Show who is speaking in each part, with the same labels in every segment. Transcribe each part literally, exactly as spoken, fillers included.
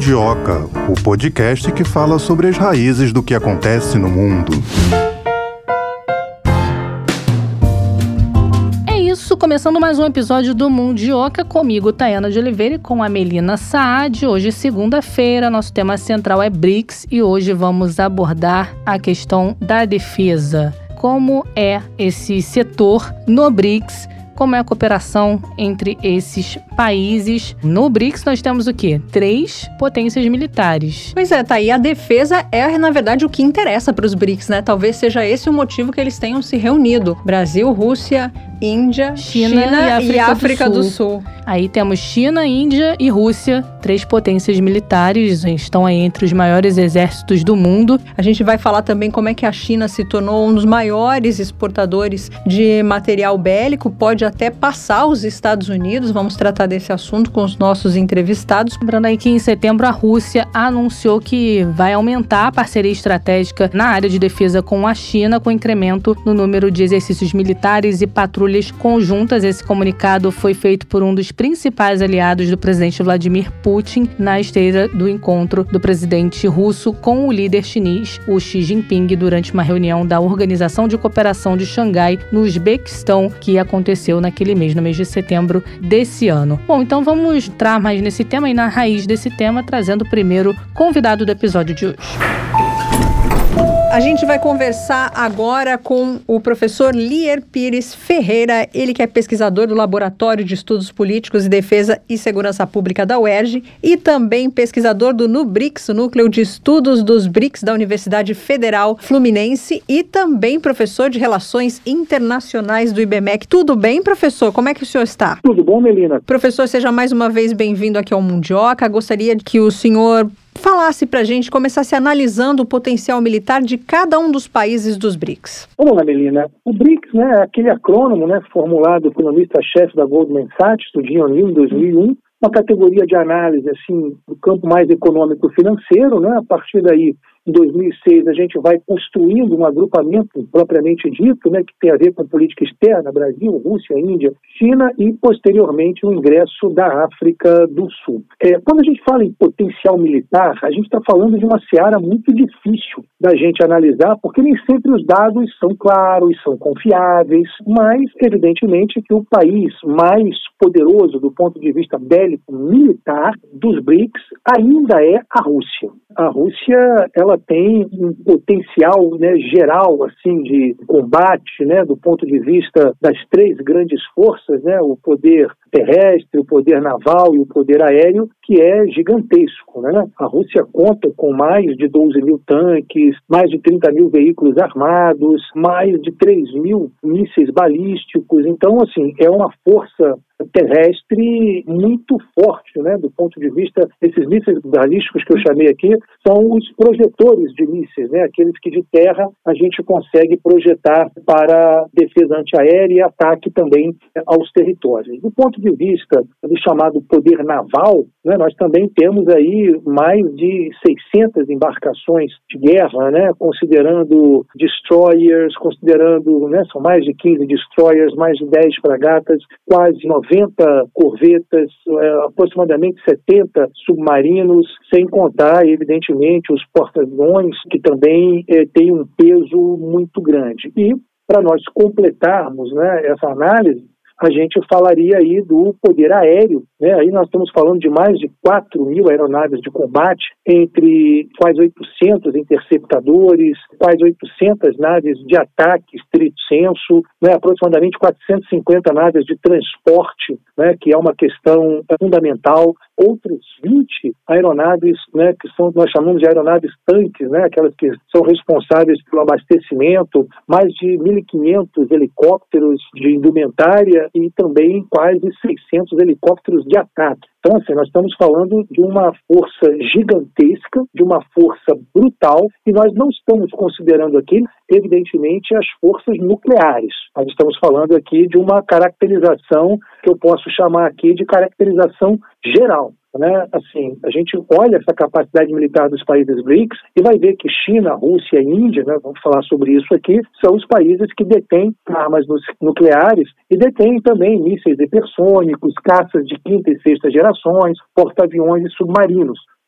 Speaker 1: Mundioca, o podcast que fala sobre as raízes do que acontece no mundo.
Speaker 2: É isso, começando mais um episódio do Mundioca, comigo, Tayana de Oliveira, e com a Melina Saad. Hoje, segunda-feira, nosso tema central é B R I C S e hoje vamos abordar a questão da defesa. Como é esse setor no B R I C S? Como é a cooperação entre esses países? No B R I C S nós temos o quê? Três potências militares.
Speaker 3: Pois é, tá aí. A defesa é, na verdade, o que interessa para os B R I C S, né? Talvez seja esse o motivo que eles tenham se reunido. Brasil, Rússia, Índia, China, China e África, e África do, Sul. do Sul.
Speaker 2: Aí temos China, Índia e Rússia, três potências militares, estão aí entre os maiores exércitos do mundo.
Speaker 3: A gente vai falar também como é que a China se tornou um dos maiores exportadores de material bélico, pode até passar os Estados Unidos. Vamos tratar desse assunto com os nossos entrevistados.
Speaker 2: Lembrando aí que em setembro a Rússia anunciou que vai aumentar a parceria estratégica na área de defesa com a China, com incremento no número de exercícios militares e patrulhas conjuntas. Esse comunicado foi feito por um dos principais aliados do presidente Vladimir Putin na esteira do encontro do presidente russo com o líder chinês, o Xi Jinping, durante uma reunião da Organização de Cooperação de Xangai, no Uzbequistão, que aconteceu naquele mês, no mês de setembro desse ano. Bom, então vamos entrar mais nesse tema e na raiz desse tema, trazendo o primeiro convidado do episódio de hoje.
Speaker 3: A gente vai conversar agora com o professor Lier Pires Ferreira, ele que é pesquisador do Laboratório de Estudos Políticos e Defesa e Segurança Pública da U E R J e também pesquisador do NUBRICS, o Núcleo de Estudos dos B R I C S da Universidade Federal Fluminense, e também professor de Relações Internacionais do I B M E C. Tudo bem, professor? Como é que o senhor está?
Speaker 4: Tudo bom, Melina?
Speaker 3: Professor, seja mais uma vez bem-vindo aqui ao Mundioca. Gostaria que o senhor falasse pra gente, começasse analisando o potencial militar de cada um dos países dos B R I C S.
Speaker 4: Vamos lá, Melina. O B R I C S, né, é aquele acrônimo, né, formulado pelo economista-chefe da Goldman Sachs, o Jim O'Neill, em dois mil e um, uma categoria de análise assim, do campo mais econômico-financeiro, né, a partir daí, em dois mil e seis, a gente vai construindo um agrupamento propriamente dito, né, que tem a ver com política externa, Brasil, Rússia, Índia, China e, posteriormente, o ingresso da África do Sul. É, quando a gente fala em potencial militar, a gente está falando de uma seara muito difícil da gente analisar, porque nem sempre os dados são claros, são confiáveis, mas, evidentemente, que o país mais poderoso do ponto de vista bélico-militar dos B R I C S ainda é a Rússia. A Rússia, ela tem um potencial, né, geral assim, de combate, né, do ponto de vista das três grandes forças, né, o poder terrestre, o poder naval e o poder aéreo, que é gigantesco, né? A Rússia conta com mais de doze mil tanques, mais de trinta mil veículos armados, mais de três mil mísseis balísticos. Então, assim, é uma força terrestre muito forte, né, do ponto de vista desses mísseis balísticos que eu chamei aqui, são os projetores de mísseis, né, aqueles que de terra a gente consegue projetar para defesa antiaérea e ataque também aos territórios. Do ponto de vista do chamado poder naval, né, nós também temos aí mais de seiscentas embarcações de guerra, né, considerando destroyers, considerando, né, são mais de quinze destroyers, mais de dez fragatas, quase noventa corvetas, é, aproximadamente setenta submarinos, sem contar, evidentemente, os porta-aviões, que também é, têm um peso muito grande. E, para nós completarmos, né, essa análise, a gente falaria aí do poder aéreo, né? Aí nós estamos falando de mais de quatro mil aeronaves de combate, entre quase oitocentos interceptadores, quase oitocentas naves de ataque estrito sensu, né? Aproximadamente quatrocentas e cinquenta naves de transporte, né? Que é uma questão fundamental, outras vinte aeronaves, né? Que são, nós chamamos de aeronaves tanques, né? Aquelas que são responsáveis pelo abastecimento, mais de mil e quinhentos helicópteros de indumentária e também quase seiscentos helicópteros de ataque. Então, assim, nós estamos falando de uma força gigantesca, de uma força brutal, e nós não estamos considerando aqui, evidentemente, as forças nucleares. Nós estamos falando aqui de uma caracterização que eu posso chamar aqui de caracterização geral. Né? Assim, a gente olha essa capacidade militar dos países B R I C S e vai ver que China, Rússia e Índia, né, vamos falar sobre isso aqui, são os países que detêm armas nucleares e detêm também mísseis hipersônicos, caças de quinta e sexta gerações, porta-aviões e submarinos.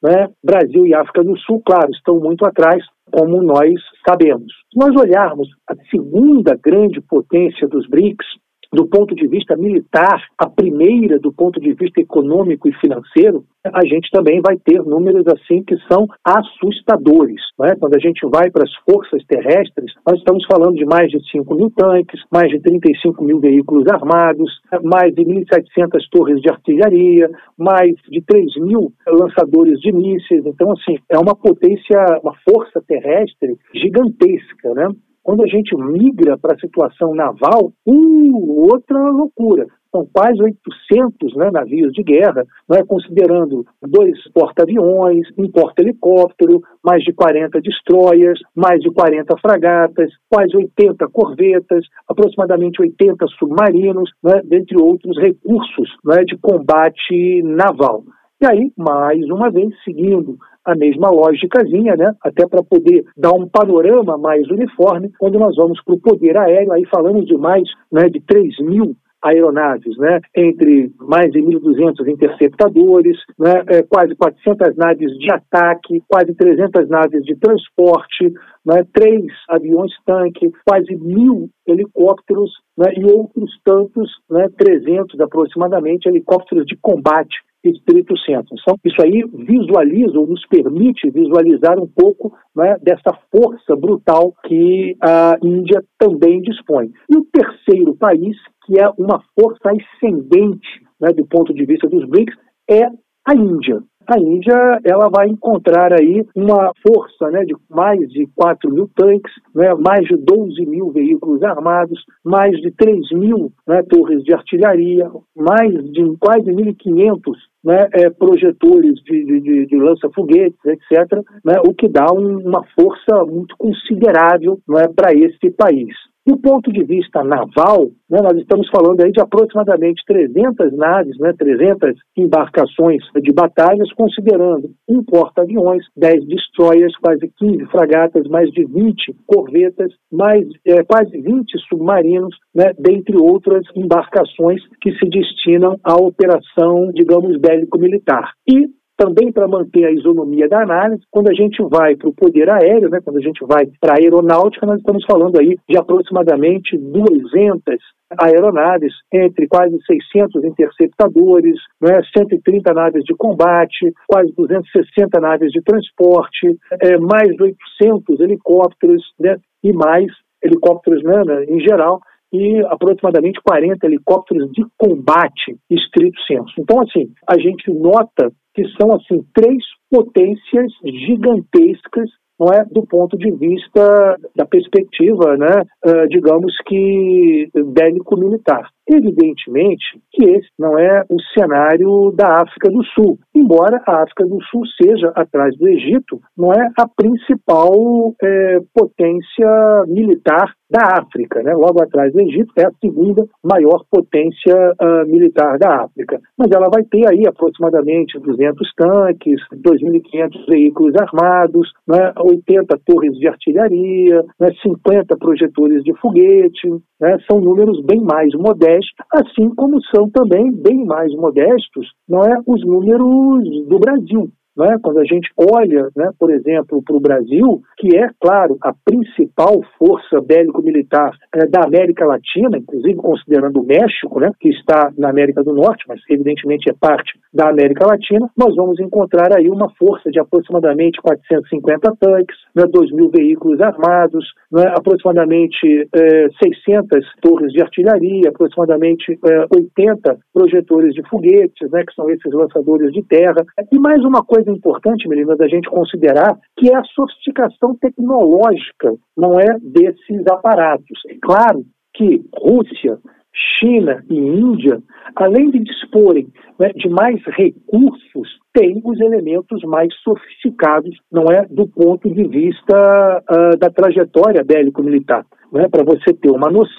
Speaker 4: né, Brasil e África do Sul, claro, estão muito atrás, como nós sabemos. Se nós olharmos a segunda grande potência dos BRICS, do ponto de vista militar, a primeira do ponto de vista econômico e financeiro, a gente também vai ter números assim que são assustadores, né? Quando a gente vai para as forças terrestres, nós estamos falando de mais de cinco mil tanques, mais de trinta e cinco mil veículos armados, mais de mil e setecentas torres de artilharia, mais de três mil lançadores de mísseis. Então, assim, é uma potência, uma força terrestre gigantesca, né? Quando a gente migra para a situação naval, uh, outra loucura. São quase oitocentos, né, navios de guerra, né, considerando dois porta-aviões, um porta-helicóptero, mais de quarenta destroyers, mais de quarenta fragatas, quase oitenta corvetas, aproximadamente oitenta submarinos, né, dentre outros recursos, né, de combate naval. E aí, mais uma vez, seguindo a mesma lógicazinha, né? Até para poder dar um panorama mais uniforme, quando nós vamos para o poder aéreo, aí falamos de mais, né, de três mil aeronaves, né, entre mais de mil e duzentos interceptadores, né, é, quase quatrocentas naves de ataque, quase trezentas naves de transporte, né, três aviões-tanque, quase mil helicópteros, né, e outros tantos, né, trezentos aproximadamente, helicópteros de combate estrito senso. Então, isso aí visualiza ou nos permite visualizar um pouco, né, dessa força brutal que a Índia também dispõe. E o terceiro país, que é uma força ascendente, né, do ponto de vista dos BRICS, é a Índia. A Índia, ela vai encontrar aí uma força, né, de mais de quatro mil tanques, né, mais de doze mil veículos armados, mais de três mil, né, torres de artilharia, mais de quase mil e quinhentos, né, é, projetores de, de, de lança-foguetes, etcétera, né, o que dá um, uma força muito considerável, né, para esse país. Do ponto de vista naval, né, nós estamos falando aí de aproximadamente trezentas naves, né, trezentas embarcações de batalhas, considerando um porta-aviões, dez destroyers, quase quinze fragatas, mais de vinte corvetas, mais é, quase vinte submarinos, né, dentre outras embarcações que se destinam à operação, digamos, bélico-militar. E também para manter a isonomia da análise, quando a gente vai para o poder aéreo, né, quando a gente vai para a aeronáutica, nós estamos falando aí de aproximadamente duzentas aeronaves, entre quase seiscentos interceptadores, né, cento e trinta naves de combate, quase duzentas e sessenta naves de transporte, é, mais de oitocentos helicópteros, né, e mais helicópteros, né, em geral, e aproximadamente quarenta helicópteros de combate estrito senso. Então, assim, a gente nota que são, assim, três potências gigantescas, não é, do ponto de vista da perspectiva, né, uh, digamos que bélico-militar. Evidentemente que esse não é o cenário da África do Sul, embora a África do Sul seja, atrás do Egito, não é a principal é, potência militar da África, né? Logo atrás do Egito é a segunda maior potência uh, militar da África. Mas ela vai ter aí aproximadamente duzentos tanques, dois mil e quinhentos veículos armados, né, oitenta torres de artilharia, né, cinquenta projetores de foguete, né, são números bem mais modestos, assim como são também bem mais modestos, não é, os números do Brasil. Né? Quando a gente olha, né, por exemplo, para o Brasil, que é, claro, a principal força bélico-militar é, da América Latina, inclusive considerando o México, né, que está na América do Norte, mas evidentemente é parte da América Latina, nós vamos encontrar aí uma força de aproximadamente quatrocentos e cinquenta tanques, né, dois mil veículos armados, né, aproximadamente é, seiscentas torres de artilharia, aproximadamente é, oitenta projetores de foguetes, né, que são esses lançadores de terra, e mais uma coisa importante, Melina, da gente considerar, que é a sofisticação tecnológica, não é, desses aparatos. É claro que Rússia, China e Índia, além de disporem, né, de mais recursos, têm os elementos mais sofisticados, não é, do ponto de vista uh, da trajetória bélico-militar. Né? Para você ter uma noção,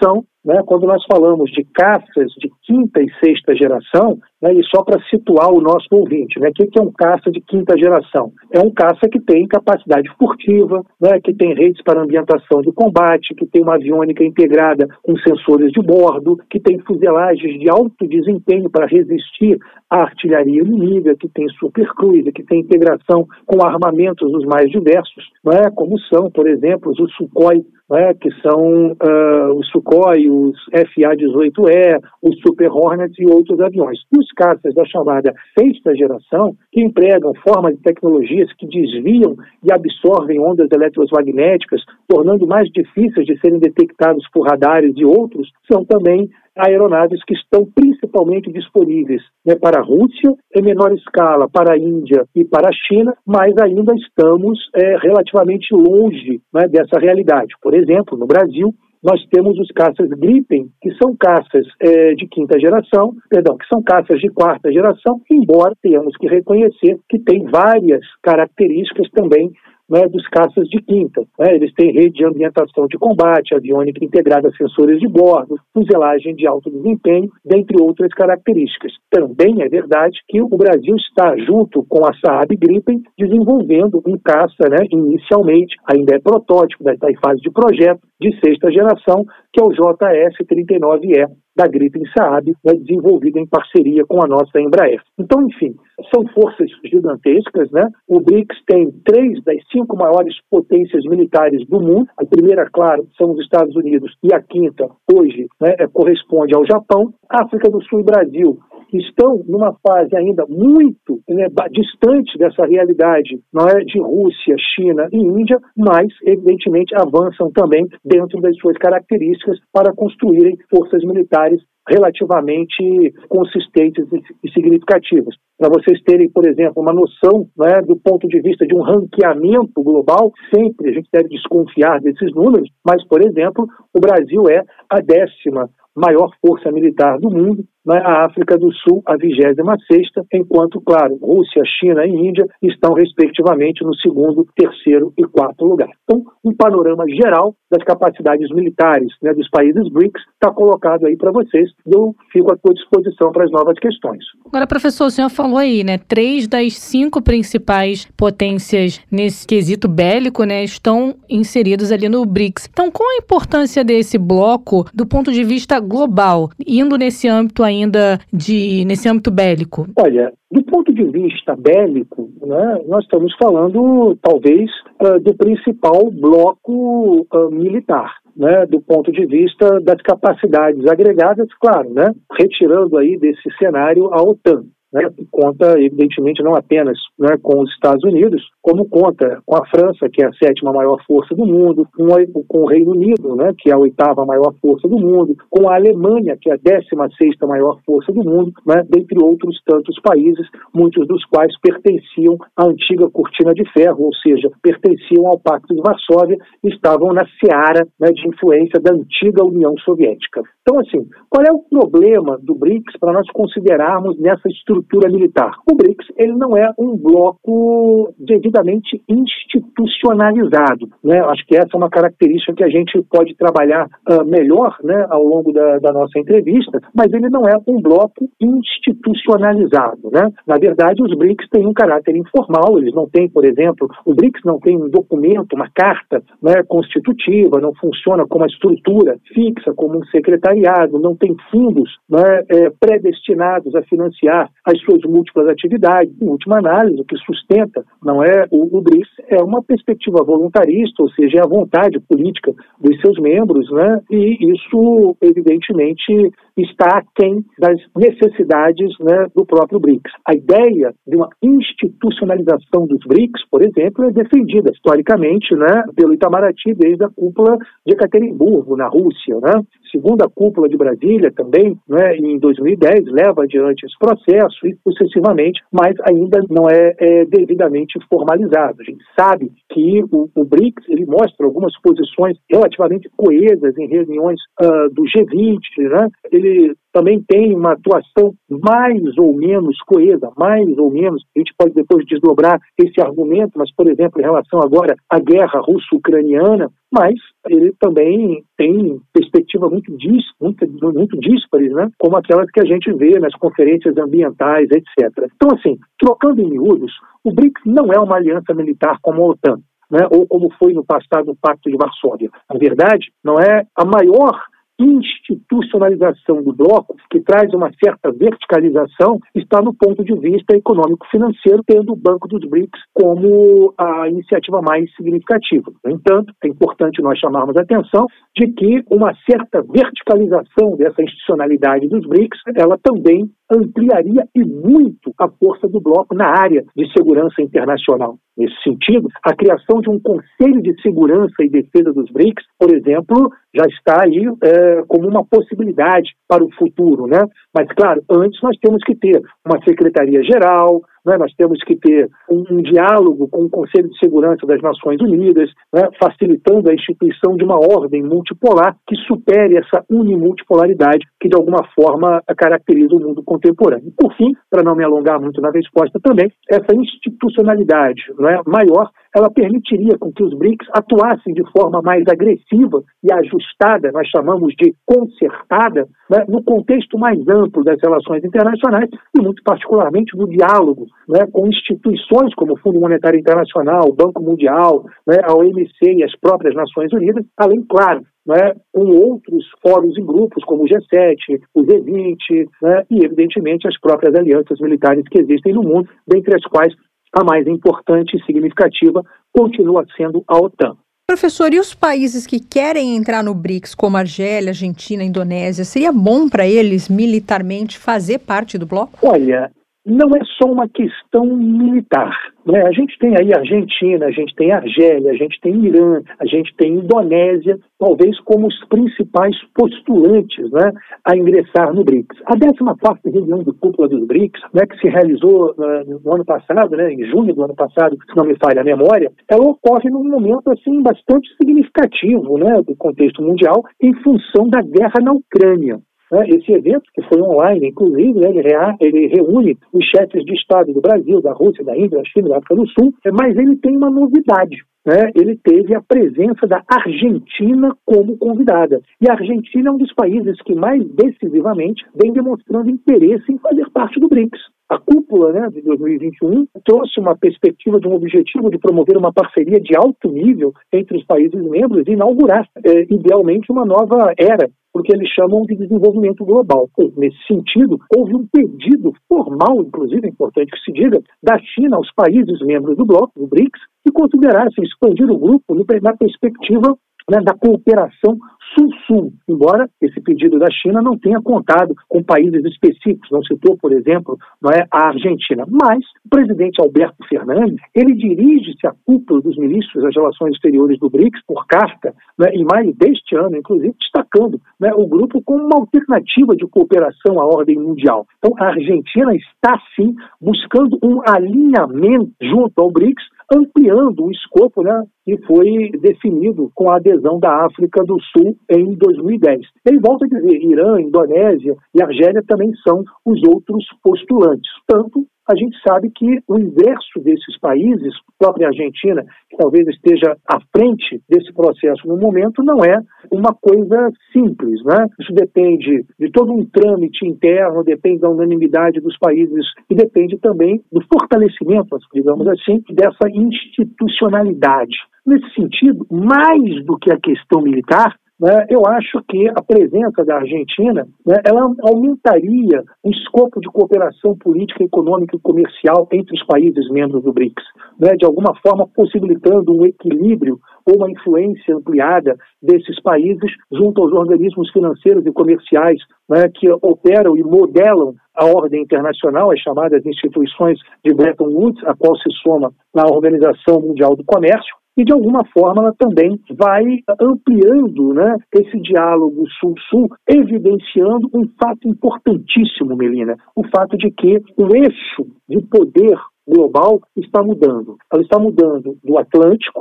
Speaker 4: né, quando nós falamos de caças de quinta e sexta geração, né, e só para situar o nosso ouvinte, né, o que é um caça de quinta geração? É um caça que tem capacidade furtiva, né, que tem redes para ambientação de combate, que tem uma aviônica integrada com sensores de bordo, que tem fuzelagens de alto desempenho para resistir à artilharia inimiga, que tem supercruiser, que tem integração com armamentos os mais diversos, né, como são, por exemplo, os Sukhoi, né, que são uh, os Sukhoi, os F A dezoito E, os Super Hornets e outros aviões. E os caças da chamada sexta geração, que empregam formas de tecnologias que desviam e absorvem ondas eletromagnéticas, tornando mais difíceis de serem detectados por radares e outros, são também aeronaves que estão principalmente disponíveis, né, para a Rússia, em menor escala para a Índia e para a China, mas ainda estamos é, relativamente longe, né, dessa realidade. Por exemplo, no Brasil, nós temos os caças Gripen, que são caças é, de quinta geração, perdão, que são caças de quarta geração, embora tenhamos que reconhecer que tem várias características também, né, dos caças de quinta. Né? Eles têm rede de ambientação de combate, aviônica integrada a sensores de bordo, fuselagem de alto desempenho, dentre outras características. Também é verdade que o Brasil está, junto com a Saab Gripen, desenvolvendo um caça, né, inicialmente, ainda é protótipo, está em fase de projeto, de sexta geração, que é o J S trinta e nove E, da Gripen Saab, né, desenvolvido em parceria com a nossa Embraer. Então, enfim, são forças gigantescas, né? O BRICS tem três das cinco maiores potências militares do mundo. A primeira, claro, são os Estados Unidos, e a quinta, hoje, né, corresponde ao Japão. África do Sul e Brasil estão numa fase ainda muito, né, distante dessa realidade, não é, de Rússia, China e Índia, mas, evidentemente, avançam também dentro das suas características para construírem forças militares relativamente consistentes e significativas. Para vocês terem, por exemplo, uma noção, né, do ponto de vista de um ranqueamento global, sempre a gente deve desconfiar desses números, mas, por exemplo, o Brasil é a décima maior força militar do mundo, né? A África do Sul a vigésima sexta, enquanto, claro, Rússia, China e Índia estão, respectivamente, no segundo, terceiro e quarto lugar. Então, um panorama geral das capacidades militares, né, dos países BRICS está colocado aí para vocês. Eu fico à sua disposição para as novas questões.
Speaker 2: Agora, professor, o senhor falou aí, né, três das cinco principais potências nesse quesito bélico, né, estão inseridos ali no BRICS. Então, qual a importância desse bloco do ponto de vista global, indo nesse âmbito ainda de nesse âmbito bélico?
Speaker 4: Olha, do ponto de vista bélico, né, nós estamos falando, talvez, uh, do principal bloco uh, militar, né, do ponto de vista das capacidades agregadas, claro, né, retirando aí desse cenário a OTAN. Né, que conta, evidentemente, não apenas, né, com os Estados Unidos, como conta com a França, que é a sétima maior força do mundo, com, a, com o Reino Unido, né, que é a oitava maior força do mundo, com a Alemanha, que é a décima sexta maior força do mundo, né, dentre outros tantos países, muitos dos quais pertenciam à antiga cortina de ferro, ou seja, pertenciam ao Pacto de Varsóvia e estavam na seara, né, de influência da antiga União Soviética. Então, assim, qual é o problema do BRICS para nós considerarmos nessa estrutura militar? O BRICS, ele não é um bloco devidamente institucionalizado, né? Acho que essa é uma característica que a gente pode trabalhar uh, melhor, né, ao longo da, da nossa entrevista, mas ele não é um bloco institucionalizado, né? Na verdade, os BRICS têm um caráter informal, eles não têm, por exemplo, o BRICS não tem um documento, uma carta, né, constitutiva, não funciona como uma estrutura fixa, como um secretariado, não tem fundos, né, é, predestinados a financiar as suas múltiplas atividades. Em última análise, o que sustenta não é o, o BRICS, é uma perspectiva voluntarista, ou seja, é a vontade política dos seus membros, né, e isso, evidentemente, está aquém das necessidades, né, do próprio BRICS. A ideia de uma institucionalização dos BRICS, por exemplo, é defendida historicamente, né, pelo Itamaraty desde a cúpula de Ekaterimburgo, na Rússia, né? Segundo a cúpula de Brasília também, né, em dois mil e dez, leva adiante esse processo e sucessivamente, mas ainda não é, é devidamente formalizado. A gente sabe que o, o BRICS, ele mostra algumas posições relativamente coesas em reuniões uh, do G vinte, né? Ele também tem uma atuação mais ou menos coesa, mais ou menos, a gente pode depois desdobrar esse argumento, mas, por exemplo, em relação agora à guerra russo-ucraniana, mas ele também tem perspectiva muito, dis, muito, muito díspares, né? Como aquelas que a gente vê nas conferências ambientais, etcétera. Então, assim, trocando em miúdos, o BRICS não é uma aliança militar como a OTAN, né? Ou como foi no passado o Pacto de Varsóvia. Na verdade, não é a maior institucionalização do bloco, que traz uma certa verticalização, está no ponto de vista econômico-financeiro, tendo o Banco dos BRICS como a iniciativa mais significativa. No entanto, é importante nós chamarmos a atenção de que uma certa verticalização dessa institucionalidade dos BRICS, ela também ampliaria e muito a força do bloco na área de segurança internacional. Nesse sentido, a criação de um Conselho de Segurança e Defesa dos BRICS, por exemplo, já está aí é, como uma possibilidade para o futuro, né? Mas, claro, antes nós temos que ter uma Secretaria-Geral, né? Nós temos que ter um, um diálogo com o Conselho de Segurança das Nações Unidas, né? Facilitando a instituição de uma ordem multipolar que supere essa unimultipolaridade que, de alguma forma, caracteriza o mundo contemporâneo. Por fim, para não me alongar muito na resposta também, essa institucionalidade, né, maior, ela permitiria com que os BRICS atuassem de forma mais agressiva e ajustada, nós chamamos de concertada, né, no contexto mais amplo das relações internacionais e muito particularmente no diálogo, né, com instituições como o Fundo Monetário Internacional, o Banco Mundial, né, a O M C e as próprias Nações Unidas, além, claro, né, com outros fóruns e grupos como o G sete, o G vinte, né, e, evidentemente, as próprias alianças militares que existem no mundo, dentre as quais a mais importante e significativa continua sendo a OTAN.
Speaker 3: Professor, e os países que querem entrar no BRICS, como Argélia, Argentina, Indonésia, seria bom para eles militarmente fazer parte do bloco?
Speaker 4: Olha, não é só uma questão militar, né? A gente tem aí a Argentina, a gente tem a Argélia, a gente tem Irã, a gente tem a Indonésia, talvez como os principais postulantes, né, a ingressar no BRICS. A décima quarta reunião do cúpula dos BRICS, né, que se realizou uh, no ano passado, né, em junho do ano passado, se não me falha a memória, ela ocorre num momento assim, bastante significativo, né, do contexto mundial, em função da guerra na Ucrânia. Esse evento, que foi online, inclusive, né, ele, rea, ele reúne os chefes de Estado do Brasil, da Rússia, da Índia, da China, da África do Sul, mas ele tem uma novidade. Né? Ele teve a presença da Argentina como convidada. E a Argentina é um dos países que mais decisivamente vem demonstrando interesse em fazer parte do BRICS. A cúpula, né, de dois mil e vinte e um trouxe uma perspectiva de um objetivo de promover uma parceria de alto nível entre os países membros e inaugurar, é, idealmente, uma nova era, porque eles chamam de desenvolvimento global. Nesse sentido, houve um pedido formal, inclusive, é importante que se diga, da China aos países membros do bloco, do BRICS, que considerassem expandir o grupo na perspectiva, né, da cooperação sul-sul, embora esse pedido da China não tenha contado com países específicos, não citou, por exemplo, não é, a Argentina. Mas o presidente Alberto Fernandes, ele dirige-se à cúpula dos ministros das relações exteriores do BRICS por carta, né, em maio deste ano, inclusive destacando, né, o grupo como uma alternativa de cooperação à ordem mundial. Então, a Argentina está, sim, buscando um alinhamento junto ao BRICS, ampliando o escopo, né, que foi definido com a adesão da África do Sul em dois mil e dez. Ele volta a dizer, Irã, Indonésia e Argélia também são os outros postulantes. Tanto a gente sabe que o inverso desses países, a própria Argentina, que talvez esteja à frente desse processo no momento, não é uma coisa simples, né? Isso depende de todo um trâmite interno, depende da unanimidade dos países e depende também do fortalecimento, digamos assim, dessa institucionalidade. Nesse sentido, mais do que a questão militar, né, eu acho que a presença da Argentina, né, ela aumentaria o escopo de cooperação política, econômica e comercial entre os países membros do BRICS, né, de alguma forma possibilitando um equilíbrio ou uma influência ampliada desses países junto aos organismos financeiros e comerciais, né, que operam e modelam a ordem internacional, as chamadas instituições de Bretton Woods, a qual se soma na Organização Mundial do Comércio. E, de alguma forma, ela também vai ampliando, né, esse diálogo sul-sul, evidenciando um fato importantíssimo, Melina, o fato de que o eixo de poder global está mudando. Ela está mudando do Atlântico,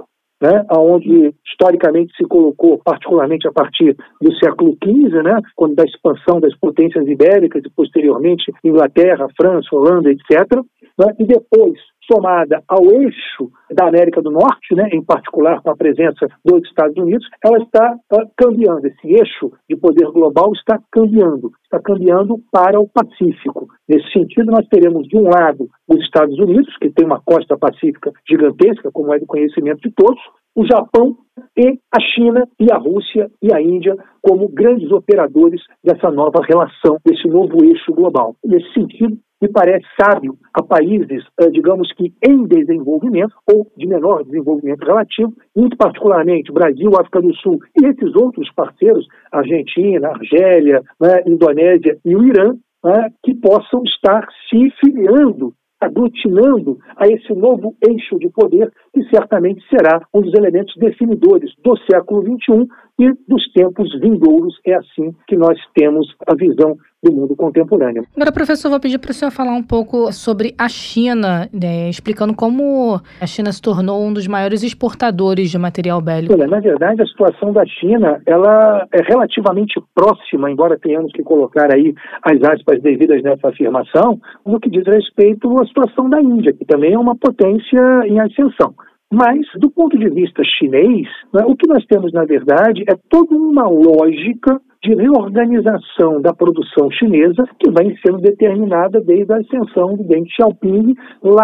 Speaker 4: né, onde historicamente se colocou, particularmente a partir do século quinze, né, quando da expansão das potências ibéricas e posteriormente Inglaterra, França, Holanda, etcétera, né, e depois somada ao eixo da América do Norte, né, em particular com a presença dos Estados Unidos, ela está uh, cambiando. Esse eixo de poder global está cambiando, está cambiando para o Pacífico. Nesse sentido, nós teremos, de um lado, os Estados Unidos, que tem uma costa pacífica gigantesca, como é do conhecimento de todos, o Japão e a China e a Rússia e a Índia como grandes operadores dessa nova relação, desse novo eixo global. Nesse sentido, me parece sábio a países, digamos que em desenvolvimento ou de menor desenvolvimento relativo, muito particularmente Brasil, África do Sul e esses outros parceiros, Argentina, Argélia, né, Indonésia e o Irã, né, que possam estar se filiando, aglutinando a esse novo eixo de poder que certamente será um dos elementos definidores do século vinte e um e dos tempos vindouros. É assim que nós temos a visão do mundo contemporâneo.
Speaker 2: Agora, professor, vou pedir para o senhor falar um pouco sobre a China, né, explicando como a China se tornou um dos maiores exportadores de material bélico.
Speaker 4: Olha, na verdade, a situação da China, ela é relativamente próxima, embora tenhamos que colocar aí as aspas devidas nessa afirmação, no que diz respeito à situação da Índia, que também é uma potência em ascensão. Mas, do ponto de vista chinês, né, o que nós temos, na verdade, é toda uma lógica de reorganização da produção chinesa que vem sendo determinada desde a ascensão do Deng Xiaoping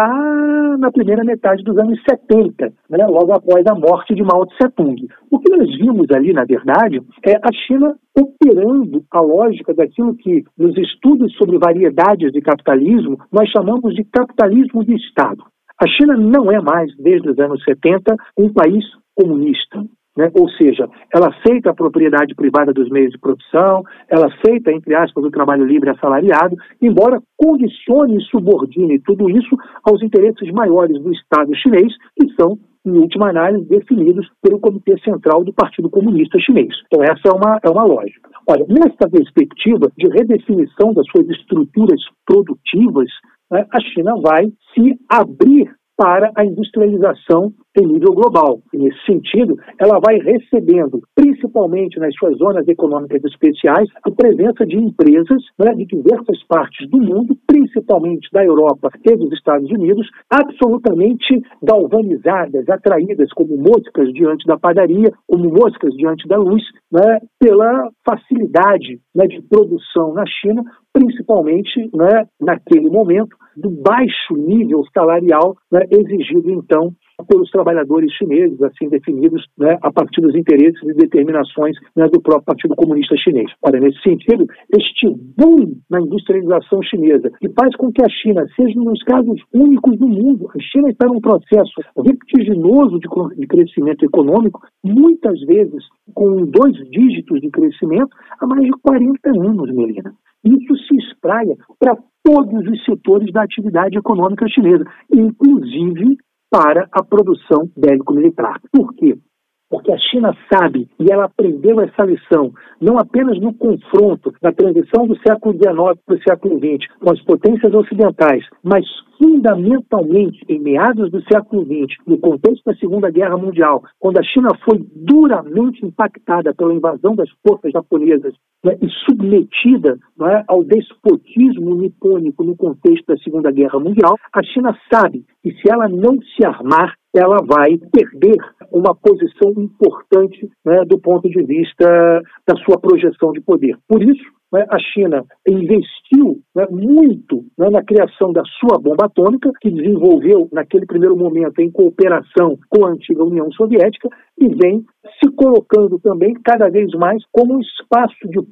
Speaker 4: lá na primeira metade dos anos setenta, né, logo após a morte de Mao Tse-tung. O que nós vimos ali, na verdade, é a China operando a lógica daquilo que, nos estudos sobre variedades de capitalismo, nós chamamos de capitalismo de Estado. A China não é mais, desde os anos setenta, um país comunista. Né? Ou seja, ela aceita a propriedade privada dos meios de produção, ela aceita, entre aspas, o trabalho livre assalariado, embora condicione e subordine tudo isso aos interesses maiores do Estado chinês, que são, em última análise, definidos pelo Comitê Central do Partido Comunista Chinês. Então essa é uma, é uma lógica. Olha, nessa perspectiva de redefinição das suas estruturas produtivas, né, a China vai se abrir para a industrialização em nível global. E, nesse sentido, ela vai recebendo, principalmente nas suas zonas econômicas especiais, a presença de empresas, né, de diversas partes do mundo, principalmente da Europa e dos Estados Unidos, absolutamente galvanizadas, atraídas como moscas diante da padaria, como moscas diante da luz, né, pela facilidade, né, de produção na China, principalmente, né, naquele momento, do baixo nível salarial, né, exigido, então, pelos trabalhadores chineses, assim definidos, né, a partir dos interesses e determinações, né, do próprio Partido Comunista Chinês. Ora, nesse sentido, este boom na industrialização chinesa, que faz com que a China seja um dos casos únicos do mundo. A China está num processo vertiginoso de, de crescimento econômico, muitas vezes com dois dígitos de crescimento, há mais de quarenta anos, Melina. Isso se espraia para todos os setores da atividade econômica chinesa, inclusive para a produção bélico-militar. Por quê? Porque a China sabe, e ela aprendeu essa lição, não apenas no confronto da transição do século dezenove para o século vinte com as potências ocidentais, mas fundamentalmente em meados do século vinte, no contexto da Segunda Guerra Mundial, quando a China foi duramente impactada pela invasão das forças japonesas, né, e submetida, né, ao despotismo nipônico no contexto da Segunda Guerra Mundial, a China sabe que se ela não se armar, ela vai perder uma posição importante, né, do ponto de vista da sua projeção de poder. Por isso, né, a China investiu, né, muito, né, na criação da sua bomba atômica, que desenvolveu naquele primeiro momento em cooperação com a antiga União Soviética e vem se colocando também cada vez mais como um espaço de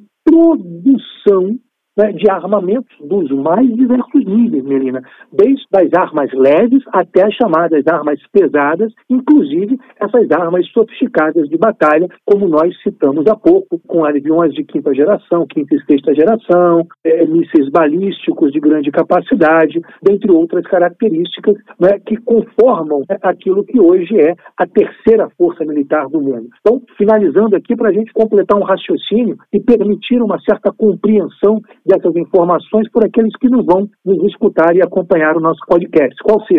Speaker 4: produção, né, de armamentos dos mais diversos níveis, Melina, desde as armas leves até as chamadas armas pesadas, inclusive essas armas sofisticadas de batalha, como nós citamos há pouco, com aviões de quinta geração, quinta e sexta geração, é, mísseis balísticos de grande capacidade, dentre outras características, né, que conformam, né, aquilo que hoje é a terceira força militar do mundo. Então, finalizando aqui para a gente completar um raciocínio e permitir uma certa compreensão dessas informações por aqueles que não vão nos escutar e acompanhar o nosso podcast. Qual seja,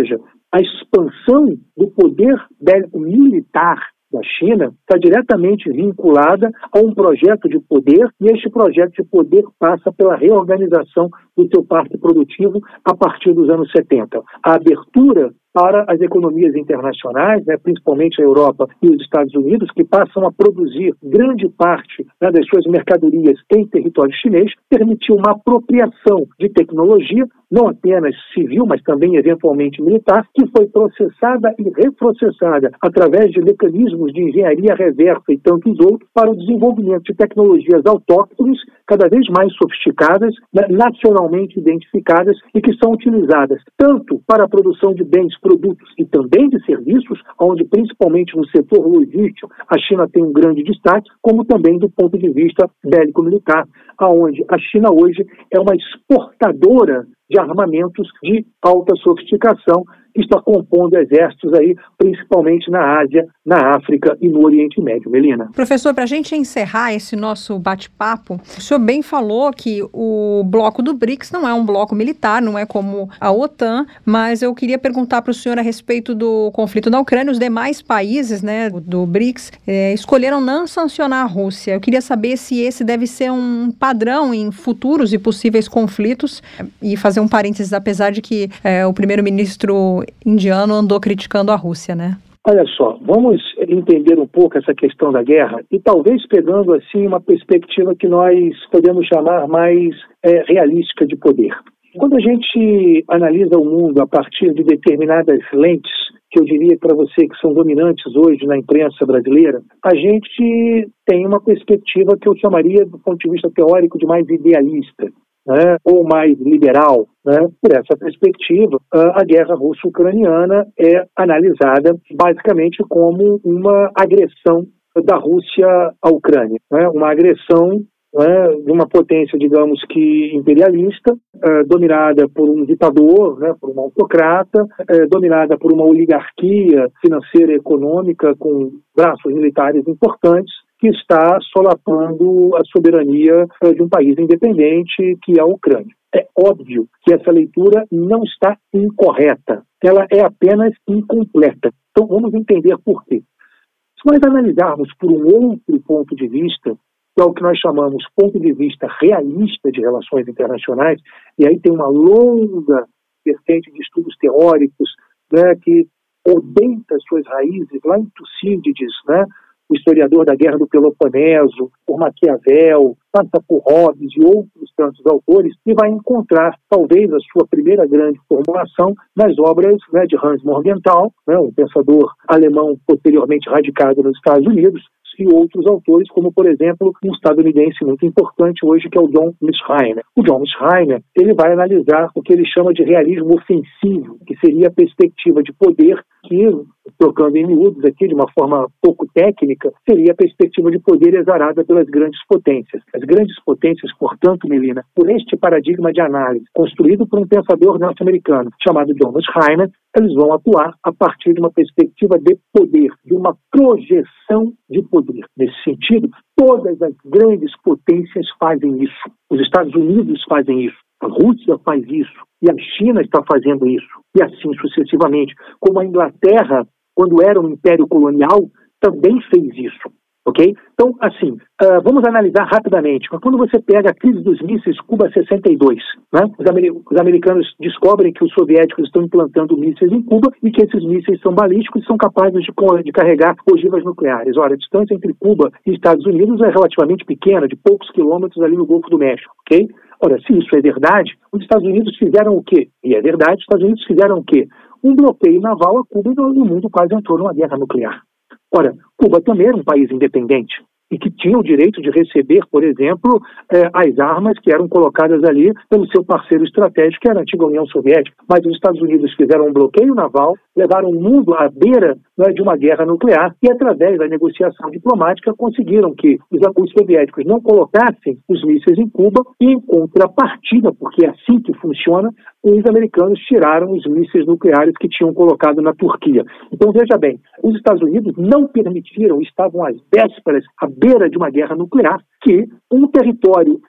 Speaker 4: a expansão do poder bélico militar da China está diretamente vinculada a um projeto de poder, e este projeto de poder passa pela reorganização do seu parque produtivo a partir dos anos setenta. A abertura para as economias internacionais, né, principalmente a Europa e os Estados Unidos, que passam a produzir grande parte, né, das suas mercadorias em território chinês, permitiu uma apropriação de tecnologia, não apenas civil, mas também eventualmente militar, que foi processada e reprocessada através de mecanismos de engenharia reversa e tantos outros para o desenvolvimento de tecnologias autóctones cada vez mais sofisticadas, né, nacionalmente identificadas e que são utilizadas tanto para a produção de bens, produtos e também de serviços, onde principalmente no setor logístico a China tem um grande destaque, como também do ponto de vista bélico-militar, aonde a China hoje é uma exportadora de armamentos de alta sofisticação, que está compondo exércitos aí, principalmente na Ásia, na África e no Oriente Médio. Melina.
Speaker 3: Professor, para a gente encerrar esse nosso bate-papo, o senhor bem falou que o bloco do BRICS não é um bloco militar, não é como a OTAN, mas eu queria perguntar para o senhor a respeito do conflito na Ucrânia. Os demais países, né, do BRICS é, escolheram não sancionar a Rússia. Eu queria saber se esse deve ser um padrão em futuros e possíveis conflitos, e fazer um parênteses, apesar de que é, o primeiro-ministro indiano andou criticando a Rússia, né?
Speaker 4: Olha só, vamos entender um pouco essa questão da guerra e talvez pegando assim uma perspectiva que nós podemos chamar mais é, realística de poder. Quando a gente analisa o mundo a partir de determinadas lentes, que eu diria para você que são dominantes hoje na imprensa brasileira, a gente tem uma perspectiva que eu chamaria, do ponto de vista teórico, de mais idealista. Né, ou mais liberal. Né? Por essa perspectiva, a guerra russo-ucraniana é analisada basicamente como uma agressão da Rússia à Ucrânia, né? Uma agressão, né, de uma potência, digamos que imperialista, eh, dominada por um ditador, né, por um autocrata, eh, dominada por uma oligarquia financeira e econômica com braços militares importantes, que está solapando a soberania de um país independente, que é a Ucrânia. É óbvio que essa leitura não está incorreta, ela é apenas incompleta. Então vamos entender por quê. Se nós analisarmos por um outro ponto de vista, que é o que nós chamamos ponto de vista realista de relações internacionais, e aí tem uma longa vertente de estudos teóricos, né, que odenta suas raízes lá em Tucídides, né, o historiador da Guerra do Peloponeso, por Maquiavel, passa por Hobbes e outros tantos autores, e vai encontrar, talvez, a sua primeira grande formulação nas obras, né, de Hans Morgenthau, né, um pensador alemão posteriormente radicado nos Estados Unidos, e outros autores, como, por exemplo, um estadunidense muito importante hoje, que é o John Mearsheimer. O John Mearsheimer, ele vai analisar o que ele chama de realismo ofensivo, que seria a perspectiva de poder que, trocando em miúdos aqui de uma forma pouco técnica, seria a perspectiva de poder exarada pelas grandes potências. As grandes potências, portanto, Melina, por este paradigma de análise, construído por um pensador norte-americano chamado John Mearsheimer, eles vão atuar a partir de uma perspectiva de poder, de uma projeção de poder. Nesse sentido, todas as grandes potências fazem isso. Os Estados Unidos fazem isso. A Rússia faz isso. E a China está fazendo isso. E assim sucessivamente. Como a Inglaterra, quando era um império colonial, também fez isso. Ok? Então, assim, uh, vamos analisar rapidamente. Quando você pega a crise dos mísseis Cuba sessenta e dois, né? os, amer- os americanos descobrem que os soviéticos estão implantando mísseis em Cuba e que esses mísseis são balísticos e são capazes de, de carregar ogivas nucleares. Ora, a distância entre Cuba e Estados Unidos é relativamente pequena, de poucos quilômetros ali no Golfo do México. Ok? Ora, se isso é verdade, os Estados Unidos fizeram o quê? E é verdade, os Estados Unidos fizeram o quê? Um bloqueio naval a Cuba e o mundo quase entrou numa guerra nuclear. Ora, Cuba também era um país independente e que tinha o direito de receber, por exemplo, eh, as armas que eram colocadas ali pelo seu parceiro estratégico, que era a antiga União Soviética. Mas os Estados Unidos fizeram um bloqueio naval, levaram o mundo à beira, né, de uma guerra nuclear e, através da negociação diplomática, conseguiram que os, os soviéticos não colocassem os mísseis em Cuba e, em contrapartida, porque é assim que funciona, os americanos tiraram os mísseis nucleares que tinham colocado na Turquia. Então, veja bem, os Estados Unidos não permitiram, estavam às vésperas, à beira de uma guerra nuclear, que um território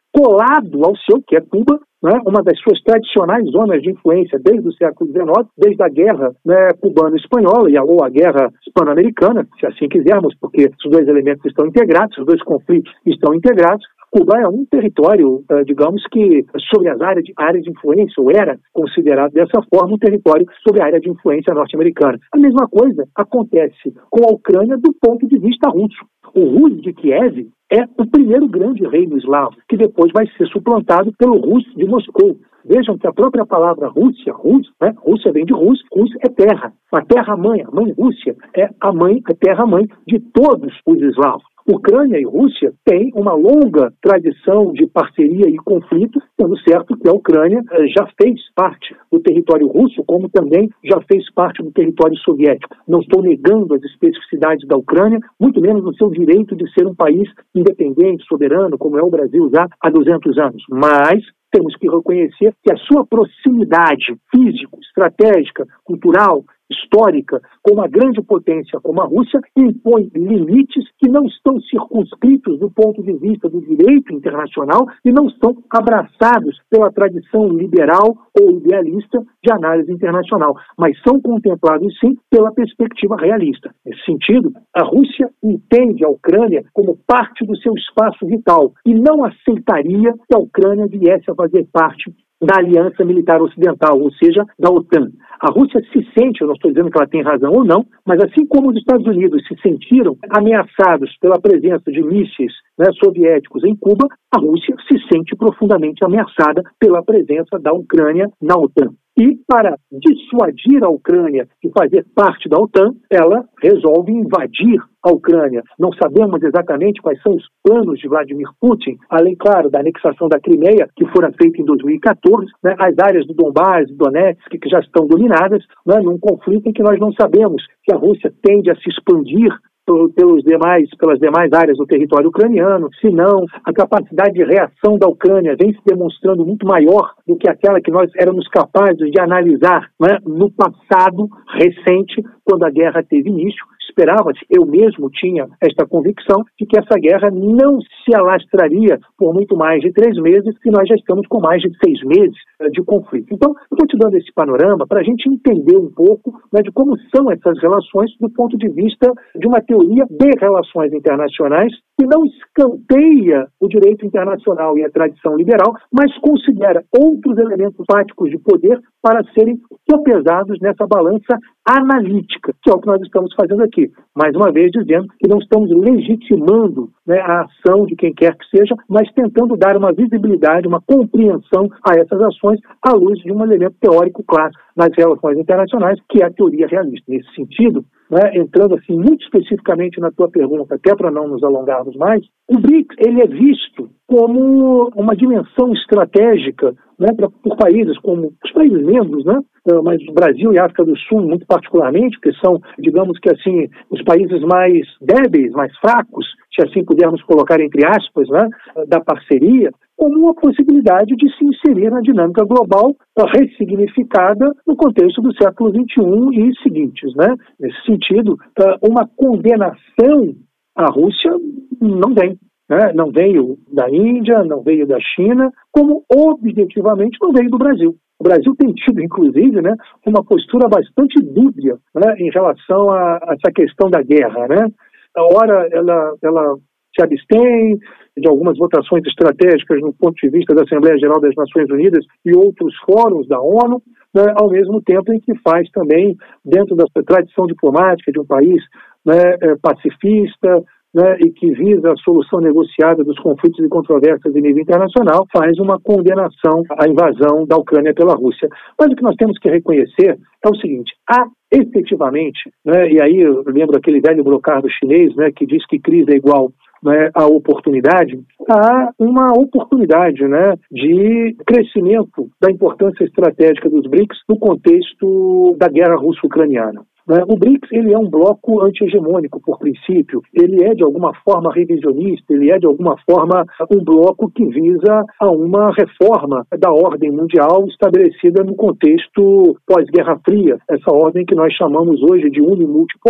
Speaker 4: colado ao seu, que é Cuba, né, uma das suas tradicionais zonas de influência desde o século dezenove, desde a guerra, né, cubano-espanhola ou a guerra hispano-americana, se assim quisermos, porque os dois elementos estão integrados, os dois conflitos estão integrados. Cuba é um território, digamos que, sobre as áreas de, área de influência, ou era considerado dessa forma, um território sobre a área de influência norte-americana. A mesma coisa acontece com a Ucrânia do ponto de vista russo. O Rus de Kiev é o primeiro grande reino eslavo, que depois vai ser suplantado pelo Rus de Moscou. Vejam que a própria palavra Rússia, Rus, né? Rússia vem de Rus, Rus é terra. A terra-mãe, a mãe Rússia, é a mãe, a terra-mãe de todos os eslavos. Ucrânia e Rússia têm uma longa tradição de parceria e conflito, sendo certo que a Ucrânia eh, já fez parte do território russo, como também já fez parte do território soviético. Não estou negando as especificidades da Ucrânia, muito menos o seu direito de ser um país independente, soberano, como é o Brasil já há duzentos anos. Mas temos que reconhecer que a sua proximidade física, estratégica, cultural, histórica, com uma grande potência como a Rússia, impõe limites que não estão circunscritos do ponto de vista do direito internacional e não estão abraçados pela tradição liberal ou idealista de análise internacional, mas são contemplados, sim, pela perspectiva realista. Nesse sentido, a Rússia entende a Ucrânia como parte do seu espaço vital e não aceitaria que a Ucrânia viesse a fazer parte da Aliança Militar Ocidental, ou seja, da OTAN. A Rússia se sente, eu não estou dizendo que ela tem razão ou não, mas assim como os Estados Unidos se sentiram ameaçados pela presença de mísseis, né, soviéticos em Cuba, a Rússia se sente profundamente ameaçada pela presença da Ucrânia na OTAN. E, para dissuadir a Ucrânia de fazer parte da OTAN, ela resolve invadir a Ucrânia. Não sabemos exatamente quais são os planos de Vladimir Putin, além, claro, da anexação da Crimeia, que fora feita em dois mil e catorze, né, as áreas do Donbás e Donetsk, que já estão dominadas, né, num conflito em que nós não sabemos se a Rússia tende a se expandir pelos demais, pelas demais áreas do território ucraniano, se não, a capacidade de reação da Ucrânia vem se demonstrando muito maior do que aquela que nós éramos capazes de analisar, né, no passado recente, quando a guerra teve início. Esperava-se, eu mesmo tinha esta convicção de que essa guerra não se alastraria por muito mais de três meses, e nós já estamos com mais de seis meses de conflito. Então, eu estou te dando esse panorama para a gente entender um pouco, né, de como são essas relações do ponto de vista de uma teoria de relações internacionais que não escanteia o direito internacional e a tradição liberal, mas considera outros elementos fáticos de poder para serem sopesados nessa balança analítica, que é o que nós estamos fazendo aqui. Mais uma vez dizendo que não estamos legitimando, né, a ação de quem quer que seja, mas tentando dar uma visibilidade, uma compreensão a essas ações à luz de um elemento teórico clássico nas relações internacionais, que é a teoria realista. Nesse sentido, né, entrando assim muito especificamente na tua pergunta, até para não nos alongarmos mais, o BRICS ele é visto como uma dimensão estratégica, né, pra, por países como os países membros, né, mas o Brasil e a África do Sul muito particularmente, que são, digamos que assim, os países mais débeis, mais fracos, se assim pudermos colocar entre aspas, né, da parceria, como uma possibilidade de se inserir na dinâmica global ressignificada no contexto do século vinte e um e seguintes, né? Nesse sentido, uma condenação à Rússia não vem. Né? Não veio da Índia, não veio da China, como objetivamente não veio do Brasil. O Brasil tem tido, inclusive, né, uma postura bastante dúbia, né, em relação a, a essa questão da guerra. Né? A hora ela, ela se abstém de algumas votações estratégicas no ponto de vista da Assembleia Geral das Nações Unidas e outros fóruns da ONU, né, ao mesmo tempo em que faz também, dentro da tradição diplomática de um país, né, pacifista, né, e que visa a solução negociada dos conflitos e controvérsias em nível internacional, faz uma condenação à invasão da Ucrânia pela Rússia. Mas o que nós temos que reconhecer é o seguinte: há efetivamente, né, e aí eu lembro aquele velho brocardo chinês, né, que diz que crise é igual, né, a oportunidade, há uma oportunidade, né, de crescimento da importância estratégica dos BRICS no contexto da guerra russo-ucraniana. O BRICS ele é um bloco anti-hegemônico, por princípio. Ele é, de alguma forma, revisionista, ele é, de alguma forma, um bloco que visa a uma reforma da ordem mundial estabelecida no contexto pós-Guerra Fria, essa ordem que nós chamamos hoje de unimultipolar,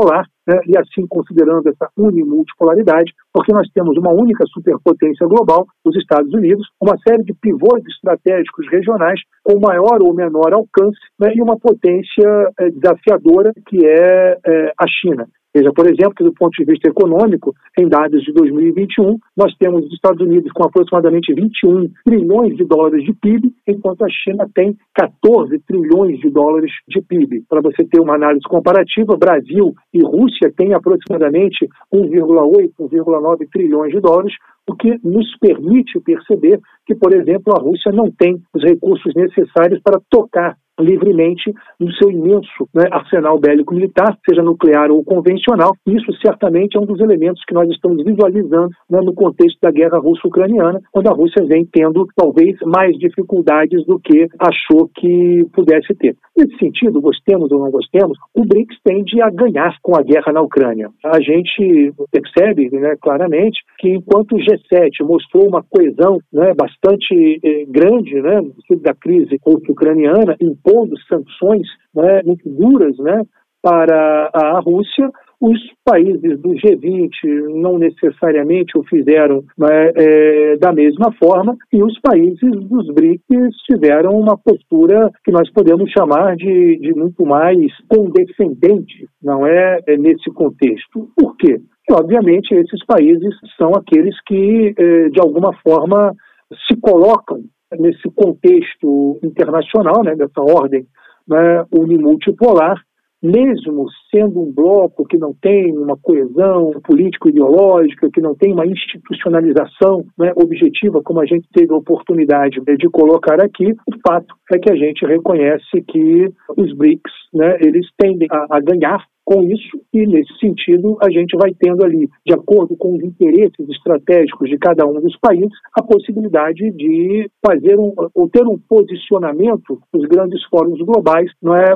Speaker 4: né, e assim considerando essa unimultipolaridade, porque nós temos uma única superpotência global, os Estados Unidos, uma série de pivôs estratégicos regionais com maior ou menor alcance, né, e uma potência é, desafiadora que é, é a China. Veja, por exemplo, que do ponto de vista econômico, em dados de dois mil e vinte e um, nós temos os Estados Unidos com aproximadamente vinte e um trilhões de dólares de P I B, enquanto a China tem quatorze trilhões de dólares de P I B. Para você ter uma análise comparativa, Brasil e Rússia têm aproximadamente um vírgula oito, um vírgula nove trilhões de dólares, o que nos permite perceber que, por exemplo, a Rússia não tem os recursos necessários para tocar livremente no seu imenso, né, arsenal bélico-militar, seja nuclear ou convencional. Isso certamente é um dos elementos que nós estamos visualizando, né, no contexto da guerra russo-ucraniana, quando a Rússia vem tendo talvez mais dificuldades do que achou que pudesse ter. Nesse sentido, gostemos ou não gostemos, o BRICS tende a ganhar com a guerra na Ucrânia. A gente percebe, né, claramente que enquanto o G sete mostrou uma coesão, né, bastante eh, grande, né, da crise russo-ucraniana, impondo sanções, né, muito duras, né, para a Rússia, os países do G vinte não necessariamente o fizeram, né, é, da mesma forma, e os países dos BRICS tiveram uma postura que nós podemos chamar de, de muito mais condescendente, não é, é nesse contexto. Por quê? Porque, obviamente, esses países são aqueles que, é, de alguma forma, se colocam nesse contexto internacional, né, dessa ordem, né, unimultipolar, mesmo sendo um bloco que não tem uma coesão político-ideológica, que não tem uma institucionalização, né, objetiva, como a gente teve a oportunidade de colocar aqui, o fato é que a gente reconhece que os BRICS, né, eles tendem a, a ganhar com isso, e nesse sentido a gente vai tendo ali, de acordo com os interesses estratégicos de cada um dos países, a possibilidade de fazer um, ou ter um posicionamento nos grandes fóruns globais, não é,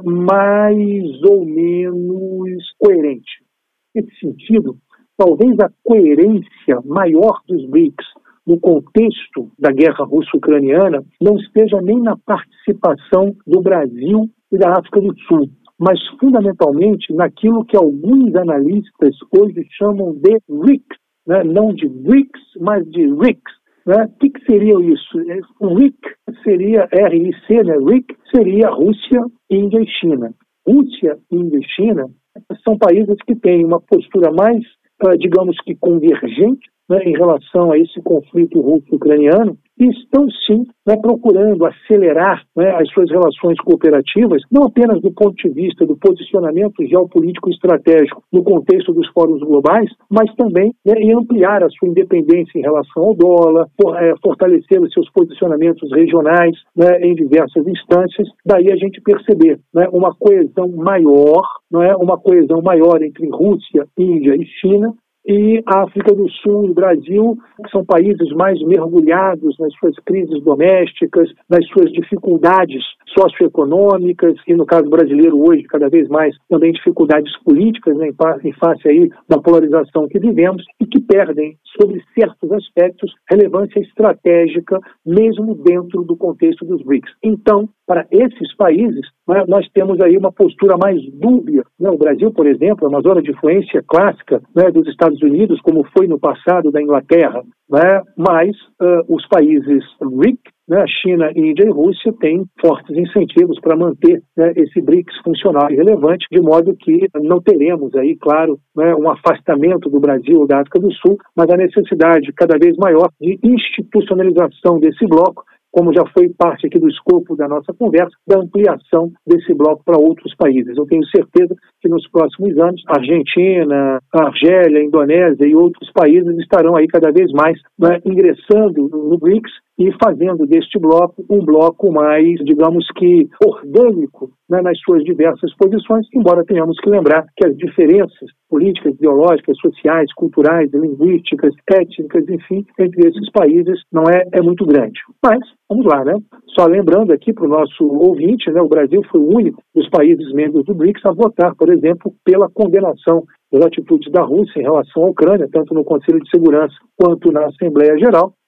Speaker 4: mais ou menos coerente. Nesse sentido, talvez a coerência maior dos BRICS no contexto da guerra russo-ucraniana não esteja nem na participação do Brasil e da África do Sul, mas fundamentalmente naquilo que alguns analistas hoje chamam de R I C, né? Não de BRICS, mas de R I C. Né? O que, que seria isso? O R I C seria R I C, né? R I C seria Rússia, Índia e China. Rússia, Índia e China são países que têm uma postura mais, digamos que convergente, né, em relação a esse conflito russo-ucraniano, e estão sim, né, procurando acelerar, né, as suas relações cooperativas, não apenas do ponto de vista do posicionamento geopolítico estratégico no contexto dos fóruns globais, mas também, né, em ampliar a sua independência em relação ao dólar, for, é, fortalecer os seus posicionamentos regionais, né, em diversas instâncias. Daí a gente perceber, né, uma coesão maior, não é, uma coesão maior entre Rússia, Índia e China, e a África do Sul e Brasil, que são países mais mergulhados nas suas crises domésticas, nas suas dificuldades socioeconômicas, e no caso brasileiro hoje, cada vez mais, também dificuldades políticas, né, em face aí da polarização que vivemos, e que perdem, sobre certos aspectos, relevância estratégica, mesmo dentro do contexto dos BRICS. Então, para esses países, né, nós temos aí uma postura mais dúbia. Né? O Brasil, por exemplo, é uma zona de influência clássica, né, dos Estados Unidos, como foi no passado da Inglaterra, né? Mas uh, os países R I C, né, a China, Índia e Rússia têm fortes incentivos para manter, né, esse BRICS funcional e relevante, de modo que não teremos aí, claro, né, um afastamento do Brasil ou da África do Sul, mas a necessidade cada vez maior de institucionalização desse bloco, como já foi parte aqui do escopo da nossa conversa, da ampliação desse bloco para outros países. Eu tenho certeza que nos próximos anos, a Argentina, a Argélia, a Indonésia e outros países estarão aí cada vez mais, né, ingressando no BRICS e fazendo deste bloco um bloco mais, digamos que, orgânico, né, nas suas diversas posições, embora tenhamos que lembrar que as diferenças políticas, ideológicas, sociais, culturais, linguísticas, étnicas, enfim, entre esses países não é, é muito grande. Mas, vamos lá, né? Só lembrando aqui para o nosso ouvinte, né, o Brasil foi o único dos países membros do BRICS a votar, por exemplo, pela condenação das atitudes da Rússia em relação à Ucrânia, tanto no Conselho de Segurança quanto na Assembleia Geral.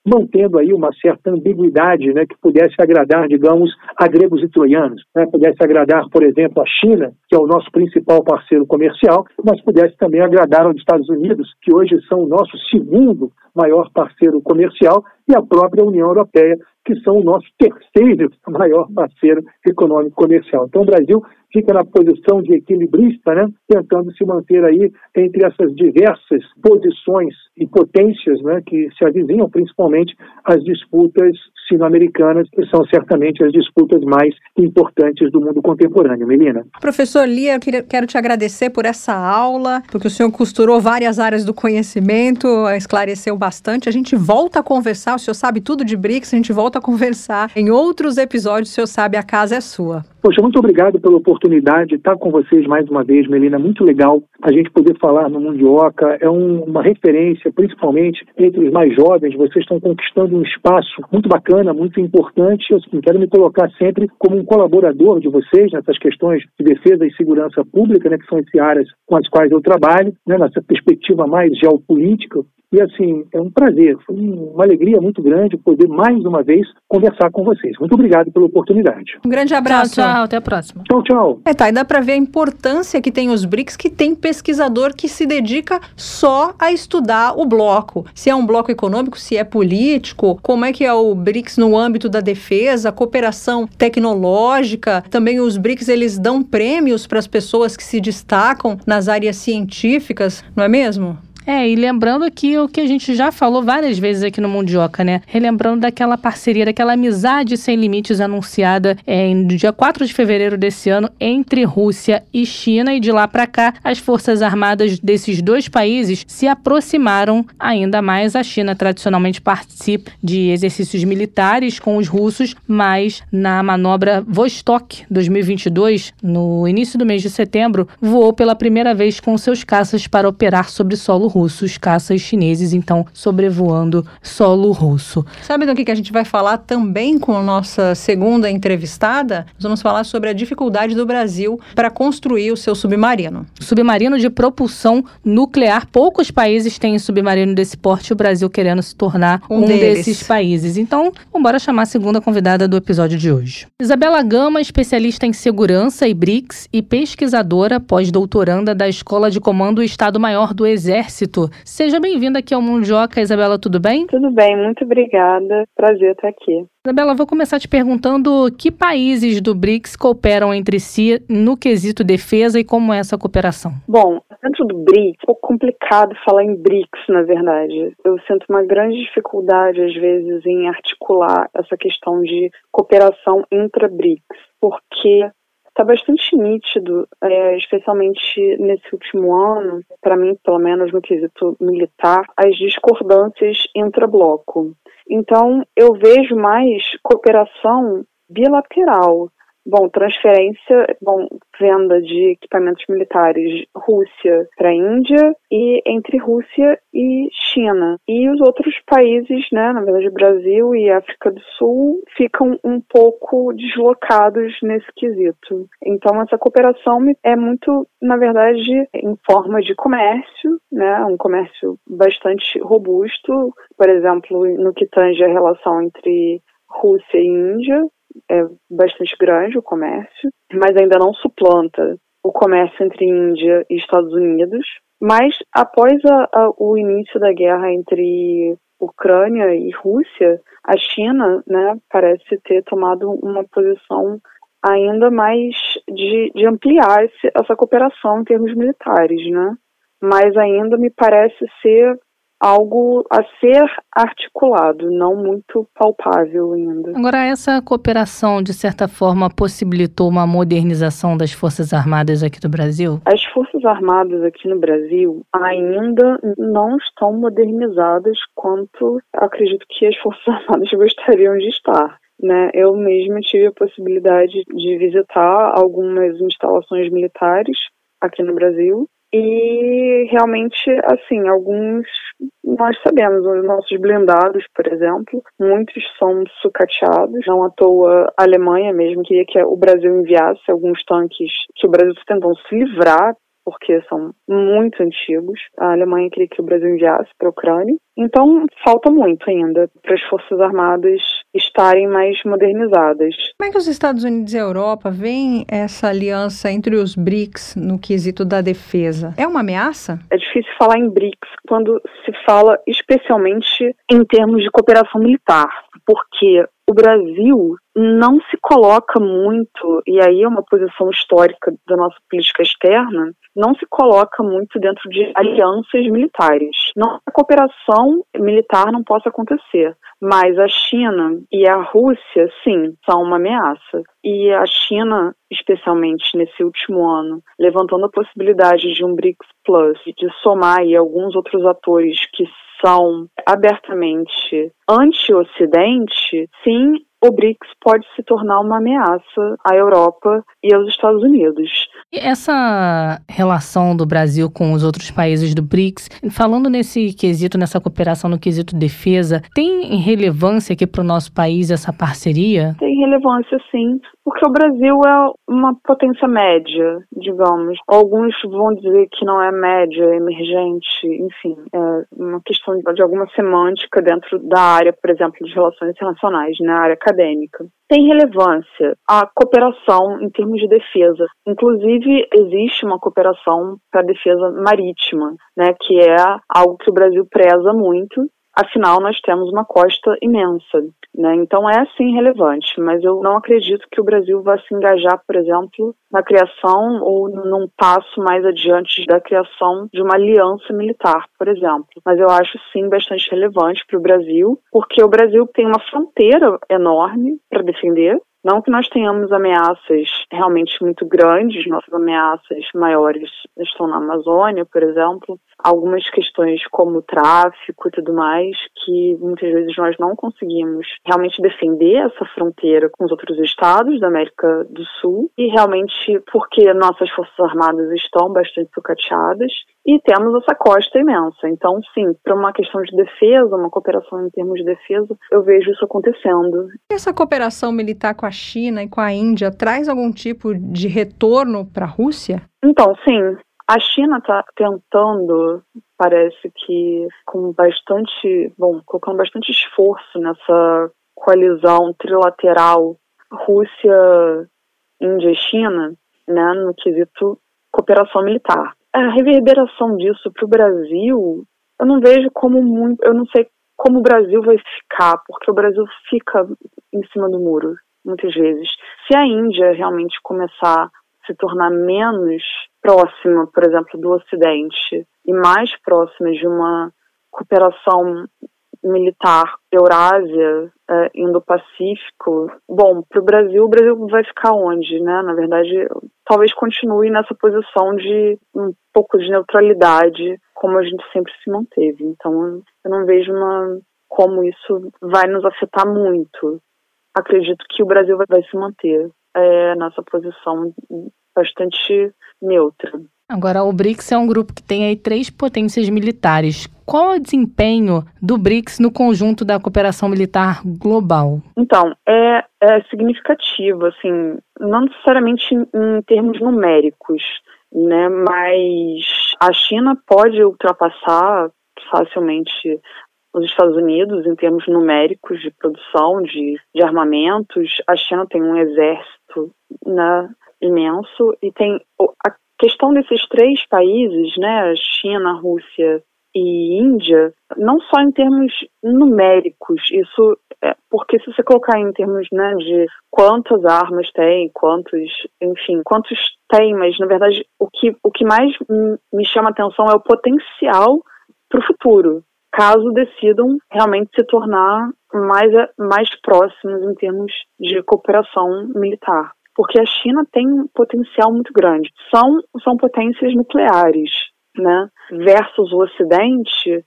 Speaker 4: mantendo aí uma certa ambiguidade, né, que pudesse agradar, digamos, a gregos e troianos, né, pudesse agradar, por exemplo, a China, que é o nosso principal parceiro comercial, mas pudesse também agradar aos Estados Unidos, que hoje são o nosso segundo maior parceiro comercial, e a própria União Europeia, que são o nosso terceiro maior parceiro econômico comercial. Então o Brasil fica na posição de equilibrista, né, tentando se manter aí entre essas diversas posições e potências, né, que se avizinham, principalmente as disputas sino-americanas, que são certamente as disputas mais importantes do mundo contemporâneo. Melina.
Speaker 3: Professor Lia, eu queria, quero te agradecer por essa aula, porque o senhor costurou várias áreas do conhecimento, esclareceu bastante. A gente volta a conversar, o senhor sabe tudo de BRICS, a gente volta a conversar em outros episódios, o senhor sabe, a casa é sua.
Speaker 4: Poxa, muito obrigado pela oportunidade de estar com vocês mais uma vez, Melina. Muito legal a gente poder falar no Mundioca. É um, uma referência, principalmente entre os mais jovens. Vocês estão conquistando um espaço muito bacana, muito importante. Eu assim, quero me colocar sempre como um colaborador de vocês nessas questões de defesa e segurança pública, né, que são as áreas com as quais eu trabalho, né, nessa perspectiva mais geopolítica. E, assim, é um prazer, foi uma alegria muito grande poder, mais uma vez, conversar com vocês. Muito obrigado pela oportunidade.
Speaker 3: Um grande abraço.
Speaker 2: Tchau, tchau. Até a próxima.
Speaker 4: Tchau, tchau.
Speaker 3: É, tá, e dá para ver a importância que tem os BRICS, que tem pesquisador que se dedica só a estudar o bloco. Se é um bloco econômico, se é político, como é que é o BRICS no âmbito da defesa, cooperação tecnológica. Também os BRICS, eles dão prêmios para as pessoas que se destacam nas áreas científicas, não é mesmo?
Speaker 2: É, e lembrando aqui o que a gente já falou várias vezes aqui no Mundioca, né? Relembrando daquela parceria, daquela amizade sem limites anunciada é, no dia quatro de fevereiro desse ano entre Rússia e China. E de lá para cá, as forças armadas desses dois países se aproximaram ainda mais. A China tradicionalmente participa de exercícios militares com os russos, mas na manobra Vostok dois mil e vinte e dois, no início do mês de setembro, voou pela primeira vez com seus caças para operar sobre solo russo. Russos, caças chineses, então, sobrevoando solo russo.
Speaker 3: Sabe do que, que a gente vai falar também com a nossa segunda entrevistada? Nós vamos falar sobre a dificuldade do Brasil para construir o seu submarino.
Speaker 2: Submarino de propulsão nuclear. Poucos países têm submarino desse porte, o Brasil querendo se tornar um, um desses países. Então, vamos embora chamar a segunda convidada do episódio de hoje. Isabela Gama, especialista em segurança e BRICS e pesquisadora pós-doutoranda da Escola de Comando Estado-Maior do Exército. Seja bem-vinda aqui ao Mundioca, Isabela, tudo bem?
Speaker 5: Tudo bem, muito obrigada. Prazer estar aqui.
Speaker 2: Isabela, vou começar te perguntando que países do BRICS cooperam entre si no quesito defesa e como é essa cooperação?
Speaker 5: Bom, dentro do BRICS, é um pouco complicado falar em BRICS, na verdade. Eu sinto uma grande dificuldade, às vezes, em articular essa questão de cooperação intra-BRICS, porque está bastante nítido, é, especialmente nesse último ano, para mim, pelo menos no quesito militar, as discordâncias intra-bloco. Então, eu vejo mais cooperação bilateral. Bom, transferência, bom, venda de equipamentos militares Rússia para a Índia e entre Rússia e China. E os outros países, né, na verdade Brasil e África do Sul, ficam um pouco deslocados nesse quesito. Então essa cooperação é muito, na verdade, em forma de comércio, né, um comércio bastante robusto, por exemplo, no que tange a relação entre Rússia e Índia, é bastante grande o comércio, mas ainda não suplanta o comércio entre Índia e Estados Unidos. Mas após a, a, o início da guerra entre Ucrânia e Rússia, a China, né, parece ter tomado uma posição ainda mais de, de ampliar esse, essa cooperação em termos militares, né? Mas ainda me parece ser algo a ser articulado, não muito palpável ainda.
Speaker 2: Agora, essa cooperação, de certa forma, possibilitou uma modernização das Forças Armadas aqui do Brasil?
Speaker 5: As Forças Armadas aqui no Brasil ainda não estão modernizadas quanto acredito que as Forças Armadas gostariam de estar. Né? Eu mesma tive a possibilidade de visitar algumas instalações militares aqui no Brasil. E realmente, assim, alguns, nós sabemos, os nossos blindados, por exemplo, muitos são sucateados. Não à toa, a Alemanha mesmo queria que o Brasil enviasse alguns tanques que o Brasil tentou se livrar porque são muito antigos. A Alemanha queria que o Brasil enviasse para a Ucrânia. Então, falta muito ainda para as Forças Armadas estarem mais modernizadas.
Speaker 3: Como é que os Estados Unidos e a Europa veem essa aliança entre os BRICS no quesito da defesa? É uma ameaça?
Speaker 5: É difícil falar em BRICS quando se fala especialmente em termos de cooperação militar, porque o Brasil não se coloca muito, e aí é uma posição histórica da nossa política externa, não se coloca muito dentro de alianças militares. Não, a cooperação militar não possa acontecer, mas a China e a Rússia, sim, são uma ameaça. E a China, especialmente nesse último ano, levantando a possibilidade de um BRICS Plus, de somar aí alguns outros atores que são abertamente anti-Ocidente, sim, o BRICS pode se tornar uma ameaça à Europa e aos Estados Unidos.
Speaker 2: E essa relação do Brasil com os outros países do BRICS, falando nesse quesito, nessa cooperação no quesito defesa, tem relevância aqui para o nosso país essa parceria?
Speaker 5: Tem relevância, sim, porque o Brasil é uma potência média, digamos. Alguns vão dizer que não é média, é emergente, enfim, é uma questão de alguma semântica dentro da área, por exemplo, de relações internacionais, na área acadêmica. Tem relevância a cooperação em termos de defesa. Inclusive, existe uma cooperação para a defesa marítima, né, que é algo que o Brasil preza muito. Afinal, nós temos uma costa imensa, né? Então é sim relevante, mas eu não acredito que o Brasil vá se engajar, por exemplo, na criação ou num passo mais adiante da criação de uma aliança militar, por exemplo. Mas eu acho sim bastante relevante para o Brasil, porque o Brasil tem uma fronteira enorme para defender. Não que nós tenhamos ameaças realmente muito grandes, nossas ameaças maiores estão na Amazônia, por exemplo. Algumas questões como o tráfico e tudo mais, que muitas vezes nós não conseguimos realmente defender essa fronteira com os outros estados da América do Sul, e realmente porque nossas forças armadas estão bastante sucateadas e temos essa costa imensa. Então, sim, para uma questão de defesa, uma cooperação em termos de defesa, eu vejo isso acontecendo.
Speaker 3: Essa cooperação militar com a China e com a Índia traz algum tipo de retorno para a Rússia?
Speaker 5: Então, sim. A China está tentando, parece que com bastante, bom, colocando bastante esforço nessa coalizão trilateral Rússia, Índia e China, né, no quesito cooperação militar. A reverberação disso para o Brasil, eu não vejo como muito, eu não sei como o Brasil vai ficar, porque o Brasil fica em cima do muro, muitas vezes. Se a Índia realmente começar a se tornar menos próxima, por exemplo, do Ocidente e mais próxima de uma cooperação militar Eurásia, é, Indo-Pacífico, bom, para o Brasil, o Brasil vai ficar onde, né? Na verdade, talvez continue nessa posição de um pouco de neutralidade, como a gente sempre se manteve. Então, eu não vejo uma, como isso vai nos afetar muito. Acredito que o Brasil vai, vai se manter é, nessa posição bastante neutra.
Speaker 2: Agora, o BRICS é um grupo que tem aí três potências militares. Qual é o desempenho do BRICS no conjunto da cooperação militar global?
Speaker 5: Então, é, é significativo, assim, não necessariamente em, em termos numéricos, né, mas a China pode ultrapassar facilmente os Estados Unidos em termos numéricos de produção de, de armamentos. A China tem um exército, né, imenso, e tem a questão desses três países, né, China, Rússia e Índia, não só em termos numéricos, isso é, porque se você colocar em termos, né, de quantas armas tem, quantos, enfim, quantos tem, mas na verdade o que, o que mais me chama a atenção é o potencial para o futuro, caso decidam realmente se tornar mais, mais próximos em termos de cooperação militar. Porque a China tem um potencial muito grande. São, são potências nucleares, né? Versus o Ocidente,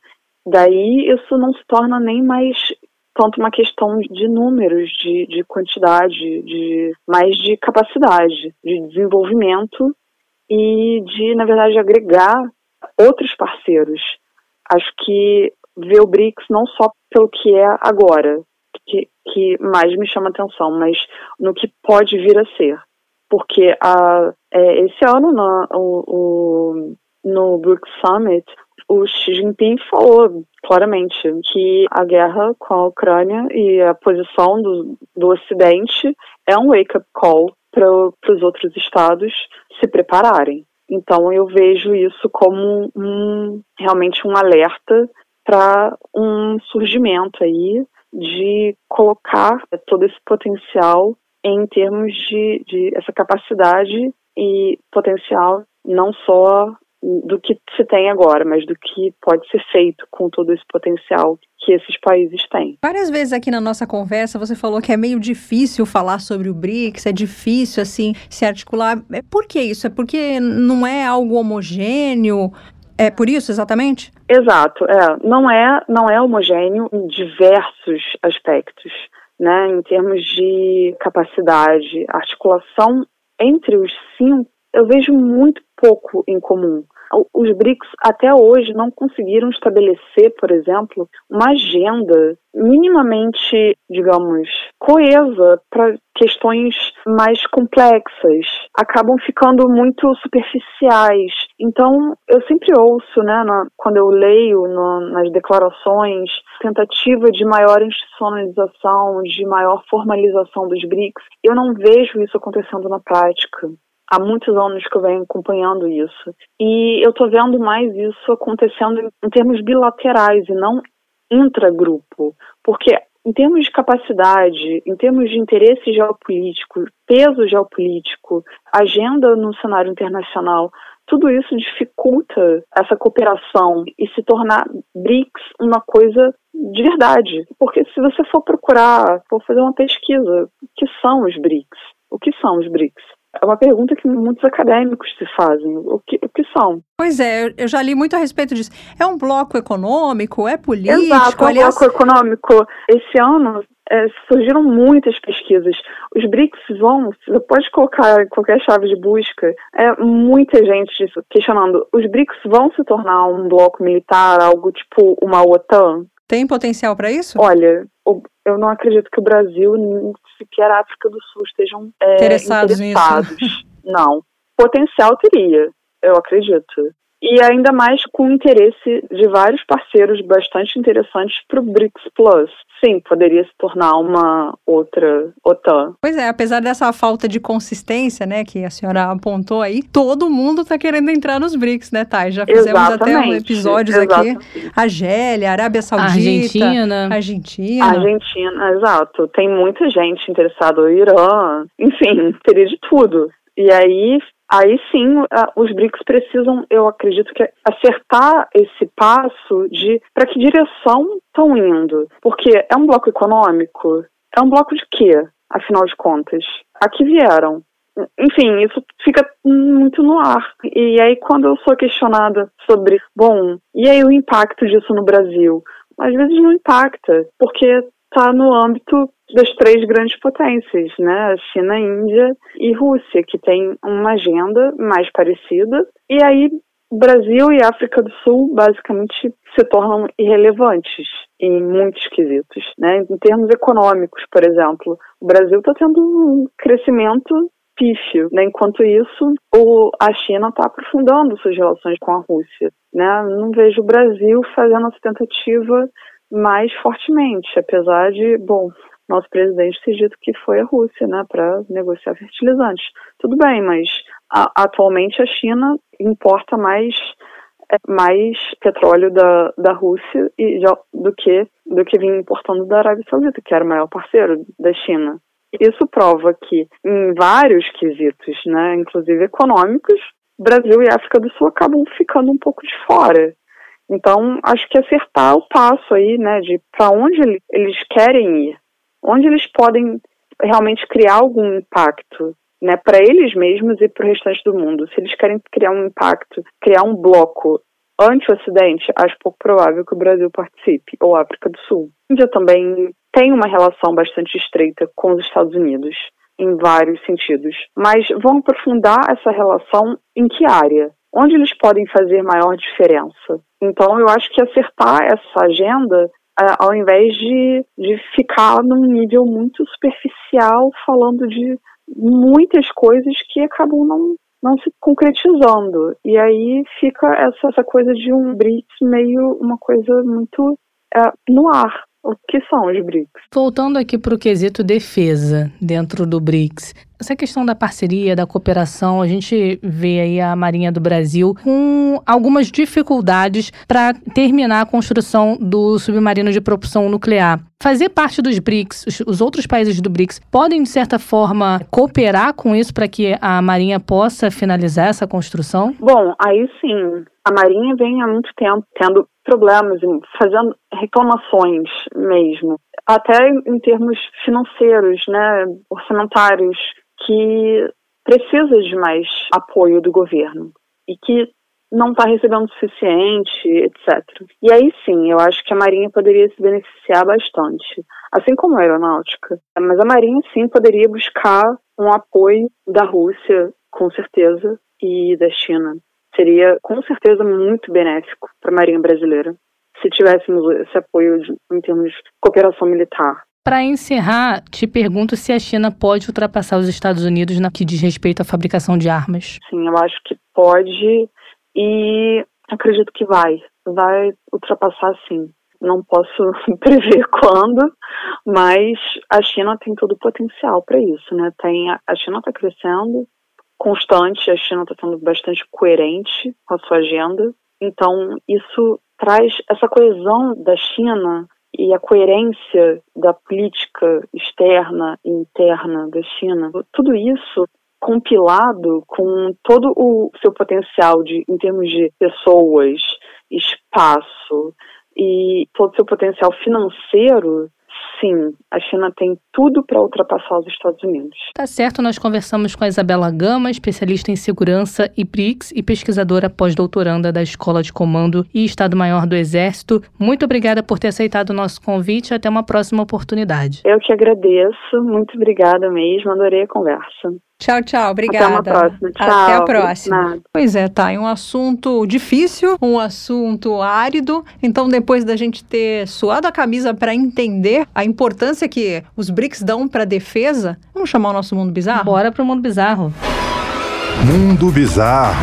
Speaker 5: daí isso não se torna nem mais tanto uma questão de números, de, de quantidade, de, mais de capacidade, de desenvolvimento e de, na verdade, agregar outros parceiros. Acho que ver o BRICS não só pelo que é agora, que, que mais me chama atenção, mas no que pode vir a ser. porque a, é, esse ano no, o, o, no BRICS Summit, o Xi Jinping falou claramente que a guerra com a Ucrânia e a posição do, do Ocidente é um wake-up call para os outros estados se prepararem. Então eu vejo isso como um, realmente um alerta para um surgimento aí de colocar todo esse potencial em termos de, de essa capacidade e potencial não só do que se tem agora, mas do que pode ser feito com todo esse potencial que esses países têm.
Speaker 3: Várias vezes aqui na nossa conversa você falou que é meio difícil falar sobre o BRICS, é difícil assim se articular. Por que isso? É porque não é algo homogêneo? É por isso exatamente?
Speaker 5: Exato, é. Não é, não é homogêneo em diversos aspectos, né? Em termos de capacidade, articulação entre os cinco, eu vejo muito pouco em comum. Os BRICS até hoje não conseguiram estabelecer, por exemplo, uma agenda minimamente, digamos, coesa para questões mais complexas. Acabam ficando muito superficiais. Então, eu sempre ouço, né, na, quando eu leio no, nas declarações, tentativa de maior institucionalização, de maior formalização dos BRICS. Eu não vejo isso acontecendo na prática. Há muitos anos que eu venho acompanhando isso. E eu estou vendo mais isso acontecendo em termos bilaterais e não intragrupo. Porque em termos de capacidade, em termos de interesse geopolítico, peso geopolítico, agenda no cenário internacional, tudo isso dificulta essa cooperação e se tornar BRICS uma coisa de verdade. Porque se você for procurar, for fazer uma pesquisa, o que são os BRICS? O que são os BRICS? É uma pergunta que muitos acadêmicos se fazem. O que, o que são?
Speaker 3: Pois é, eu já li muito a respeito disso. É um bloco econômico? É político?
Speaker 5: Exato, é um
Speaker 3: aliás...
Speaker 5: bloco econômico. Esse ano é, surgiram muitas pesquisas. Os BRICS vão, você pode colocar qualquer chave de busca, é muita gente questionando. Os BRICS vão se tornar um bloco militar, algo tipo uma OTAN?
Speaker 3: Tem potencial para isso?
Speaker 5: Olha, eu não acredito que o Brasil, nem sequer a África do Sul estejam é,
Speaker 3: interessados,
Speaker 5: interessados.
Speaker 3: Nisso.
Speaker 5: Não. Potencial teria, eu acredito. E ainda mais com interesse de vários parceiros bastante interessantes para o BRICS Plus. Sim, poderia se tornar uma outra OTAN.
Speaker 3: Pois é, apesar dessa falta de consistência, né, que a senhora apontou aí, todo mundo está querendo entrar nos BRICS, né, Thay? Já fizemos
Speaker 5: Exatamente.
Speaker 3: até um episódios
Speaker 5: Exatamente.
Speaker 3: aqui. Argélia, Arábia Saudita,
Speaker 2: Argentina.
Speaker 3: Argentina.
Speaker 5: Argentina, exato. Tem muita gente interessada, o Irã, enfim, teria de tudo. E aí... Aí sim, os BRICS precisam, eu acredito, que acertar esse passo de para que direção estão indo. Porque é um bloco econômico? É um bloco de quê, afinal de contas? A que vieram? Enfim, isso fica muito no ar. E aí quando eu sou questionada sobre, bom, e aí o impacto disso no Brasil? Às vezes não impacta, porque está no âmbito das três grandes potências, né? China, Índia e Rússia, que tem uma agenda mais parecida. E aí, Brasil e África do Sul, basicamente, se tornam irrelevantes em muitos quesitos, né? Em termos econômicos, por exemplo, o Brasil está tendo um crescimento pífio, né? Enquanto isso, o, a China está aprofundando suas relações com a Rússia, né? Não vejo o Brasil fazendo essa tentativa mais fortemente, apesar de, bom, nosso presidente ter dito que foi a Rússia, né, para negociar fertilizantes. Tudo bem, mas a, atualmente a China importa mais, mais petróleo da, da Rússia e, do, que, do que vinha importando da Arábia Saudita, que era o maior parceiro da China. Isso prova que, em vários quesitos, né, inclusive econômicos, Brasil e África do Sul acabam ficando um pouco de fora. Então, acho que acertar o passo aí, né, de para onde eles querem ir, onde eles podem realmente criar algum impacto, né, para eles mesmos e para o restante do mundo. Se eles querem criar um impacto, criar um bloco anti-Ocidente, acho pouco provável que o Brasil participe, ou a África do Sul. A Índia também tem uma relação bastante estreita com os Estados Unidos, em vários sentidos. Mas vão aprofundar essa relação em que área? Onde eles podem fazer maior diferença? Então, eu acho que acertar essa agenda, ao invés de, de ficar num nível muito superficial, falando de muitas coisas que acabam não, não se concretizando. E aí fica essa, essa coisa de um BRICS meio uma coisa muito é, no ar. O que são os BRICS?
Speaker 2: Voltando aqui para o quesito defesa dentro do BRICS, essa questão da parceria, da cooperação, a gente vê aí a Marinha do Brasil com algumas dificuldades para terminar a construção do submarino de propulsão nuclear. Fazer parte dos BRICS, os, os outros países do BRICS, podem, de certa forma, cooperar com isso para que a Marinha possa finalizar essa construção?
Speaker 5: Bom, aí sim. A Marinha vem há muito tempo tendo problemas, fazendo reclamações mesmo, até em termos financeiros, né, orçamentários, que precisa de mais apoio do governo e que não está recebendo o suficiente, etcétera. E aí sim, eu acho que a Marinha poderia se beneficiar bastante, assim como a Aeronáutica. Mas a Marinha sim poderia buscar um apoio da Rússia, com certeza, e da China. Seria com certeza muito benéfico para a Marinha brasileira se tivéssemos esse apoio de, em termos de cooperação militar.
Speaker 2: Para encerrar, te pergunto se a China pode ultrapassar os Estados Unidos no que diz respeito à fabricação de armas.
Speaker 5: Sim, eu acho que pode e acredito que vai. Vai ultrapassar sim. Não posso prever quando, mas a China tem todo o potencial para isso, né? Tem, a China está crescendo constante, a China está sendo bastante coerente com a sua agenda. Então, isso traz essa coesão da China e a coerência da política externa e interna da China. Tudo isso compilado com todo o seu potencial de, em termos de pessoas, espaço e todo o seu potencial financeiro. Sim, a China tem tudo para ultrapassar os Estados Unidos.
Speaker 2: Tá certo, nós conversamos com a Isabela Gama, especialista em segurança e BRICS e pesquisadora pós-doutoranda da Escola de Comando e Estado-Maior do Exército. Muito obrigada por ter aceitado o nosso convite e até uma próxima oportunidade.
Speaker 5: Eu que agradeço, muito obrigada mesmo, adorei a conversa.
Speaker 3: Tchau, tchau. Obrigada.
Speaker 5: Até uma próxima. Tchau.
Speaker 3: Até a próxima.
Speaker 5: Nada.
Speaker 3: Pois é, tá. É um assunto difícil, um assunto árido. Então, depois da gente ter suado a camisa para entender a importância que os BRICS dão para a defesa, vamos chamar o nosso mundo bizarro?
Speaker 2: Bora pro mundo bizarro.
Speaker 1: Mundo Bizarro.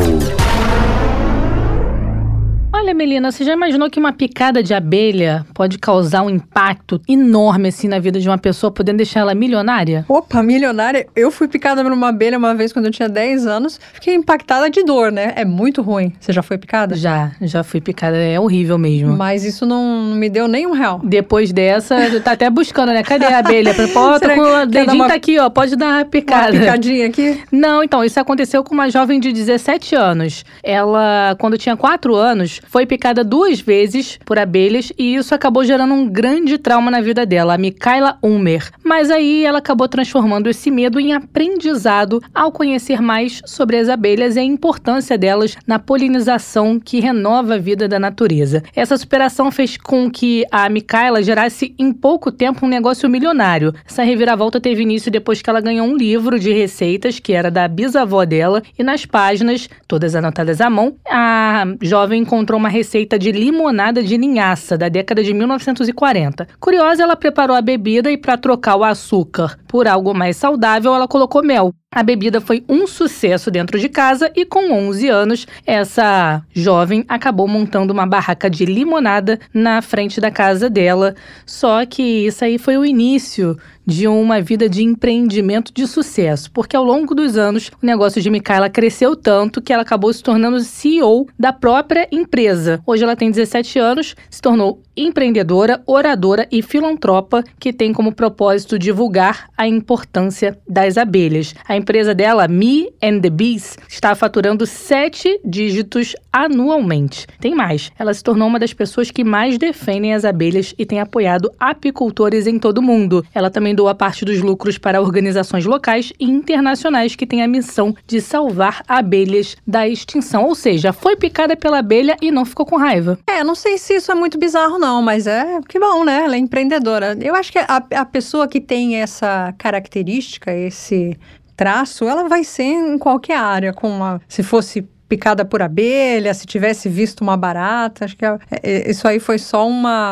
Speaker 2: Olha, Melina, você já imaginou que uma picada de abelha pode causar um impacto enorme assim na vida de uma pessoa, podendo deixar ela milionária?
Speaker 3: Opa, milionária. Eu fui picada por uma abelha uma vez quando eu tinha dez anos. Fiquei impactada de dor, né? É muito ruim. Você já foi picada?
Speaker 2: Já, já fui picada. É horrível mesmo.
Speaker 3: Mas isso não, não me deu nem um real.
Speaker 2: Depois dessa, tá até buscando, né? Cadê a abelha? Pô, tô com o dedinho uma... tá aqui, ó. Pode dar uma picada.
Speaker 3: Uma picadinha aqui?
Speaker 2: Não, então, isso aconteceu com uma jovem de dezessete anos. Ela, quando tinha quatro anos, foi picada duas vezes por abelhas e isso acabou gerando um grande trauma na vida dela, a Mikaela Unmer. Mas aí ela acabou transformando esse medo em aprendizado ao conhecer mais sobre as abelhas e a importância delas na polinização que renova a vida da natureza. Essa superação fez com que a Mikaela gerasse em pouco tempo um negócio milionário. Essa reviravolta teve início depois que ela ganhou um livro de receitas que era da bisavó dela e nas páginas, todas anotadas à mão, a jovem encontrou uma receita de limonada de linhaça da década de mil novecentos e quarenta. Curiosa, ela preparou a bebida e para trocar o açúcar por algo mais saudável, ela colocou mel. A bebida foi um sucesso dentro de casa e com onze anos, essa jovem acabou montando uma barraca de limonada na frente da casa dela. Só que isso aí foi o início de uma vida de empreendimento de sucesso, porque ao longo dos anos o negócio de Mikaela cresceu tanto que ela acabou se tornando C E O da própria empresa. Hoje ela tem dezessete anos, se tornou empreendedora, oradora e filantropa que tem como propósito divulgar a importância das abelhas. A empresa dela, Me and the Bees, está faturando sete dígitos anualmente. Tem mais, ela se tornou uma das pessoas que mais defendem as abelhas e tem apoiado apicultores em todo o mundo. Ela também doa parte dos lucros para organizações locais e internacionais que têm a missão de salvar abelhas da extinção. Ou seja, foi picada pela abelha e não ficou com raiva.
Speaker 3: É, não sei se isso é muito bizarro não, mas é que bom, né? Ela é empreendedora. Eu acho que a, a pessoa que tem essa característica, esse traço, ela vai ser em qualquer área, com uma, se fosse picada por abelha, se tivesse visto uma barata, acho que é, é, isso aí foi só uma...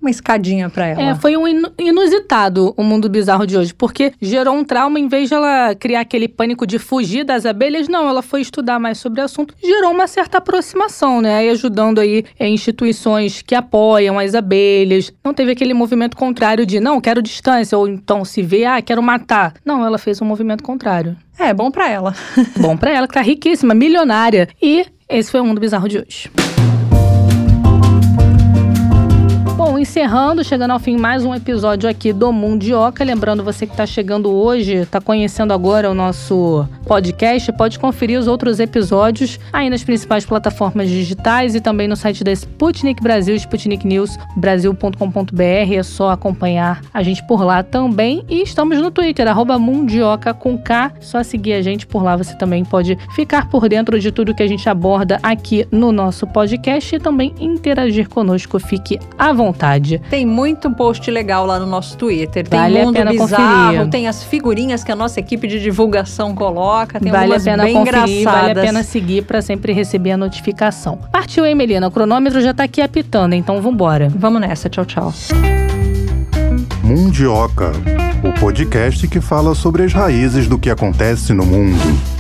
Speaker 3: uma escadinha pra ela.
Speaker 2: É, foi um inusitado o mundo bizarro de hoje, porque gerou um trauma, em vez de ela criar aquele pânico de fugir das abelhas, não, ela foi estudar mais sobre o assunto, gerou uma certa aproximação, né, aí ajudando aí é, instituições que apoiam as abelhas, não teve aquele movimento contrário de, não, quero distância, ou então se vê, ah, quero matar. Não, ela fez um movimento contrário.
Speaker 3: É, bom pra ela.
Speaker 2: Bom pra ela, que tá riquíssima, milionária. E esse foi o Mundo Bizarro de hoje. Bom, encerrando, chegando ao fim mais um episódio aqui do Mundioca. Lembrando, você que está chegando hoje, está conhecendo agora o nosso podcast, pode conferir os outros episódios aí nas principais plataformas digitais e também no site da Sputnik Brasil, sputnik news brasil ponto com ponto b r. É só acompanhar a gente por lá também. E estamos no Twitter, arroba Mundioca com K. Só seguir a gente por lá, você também pode ficar por dentro de tudo que a gente aborda aqui no nosso podcast e também interagir conosco. Fique à vontade.
Speaker 3: Tem muito post legal lá no nosso Twitter. Tem
Speaker 2: vale
Speaker 3: Mundo
Speaker 2: a pena
Speaker 3: Bizarro,
Speaker 2: conferir.
Speaker 3: Tem as figurinhas que a nossa equipe de divulgação coloca. Tem
Speaker 2: vale a
Speaker 3: umas
Speaker 2: pena
Speaker 3: bem
Speaker 2: conferir,
Speaker 3: engraçadas.
Speaker 2: vale a pena seguir para sempre receber a notificação. Partiu, hein, Melina? O cronômetro já tá aqui apitando, então vambora.
Speaker 3: Vamos nessa, tchau, tchau.
Speaker 1: Mundioca, o podcast que fala sobre as raízes do que acontece no mundo.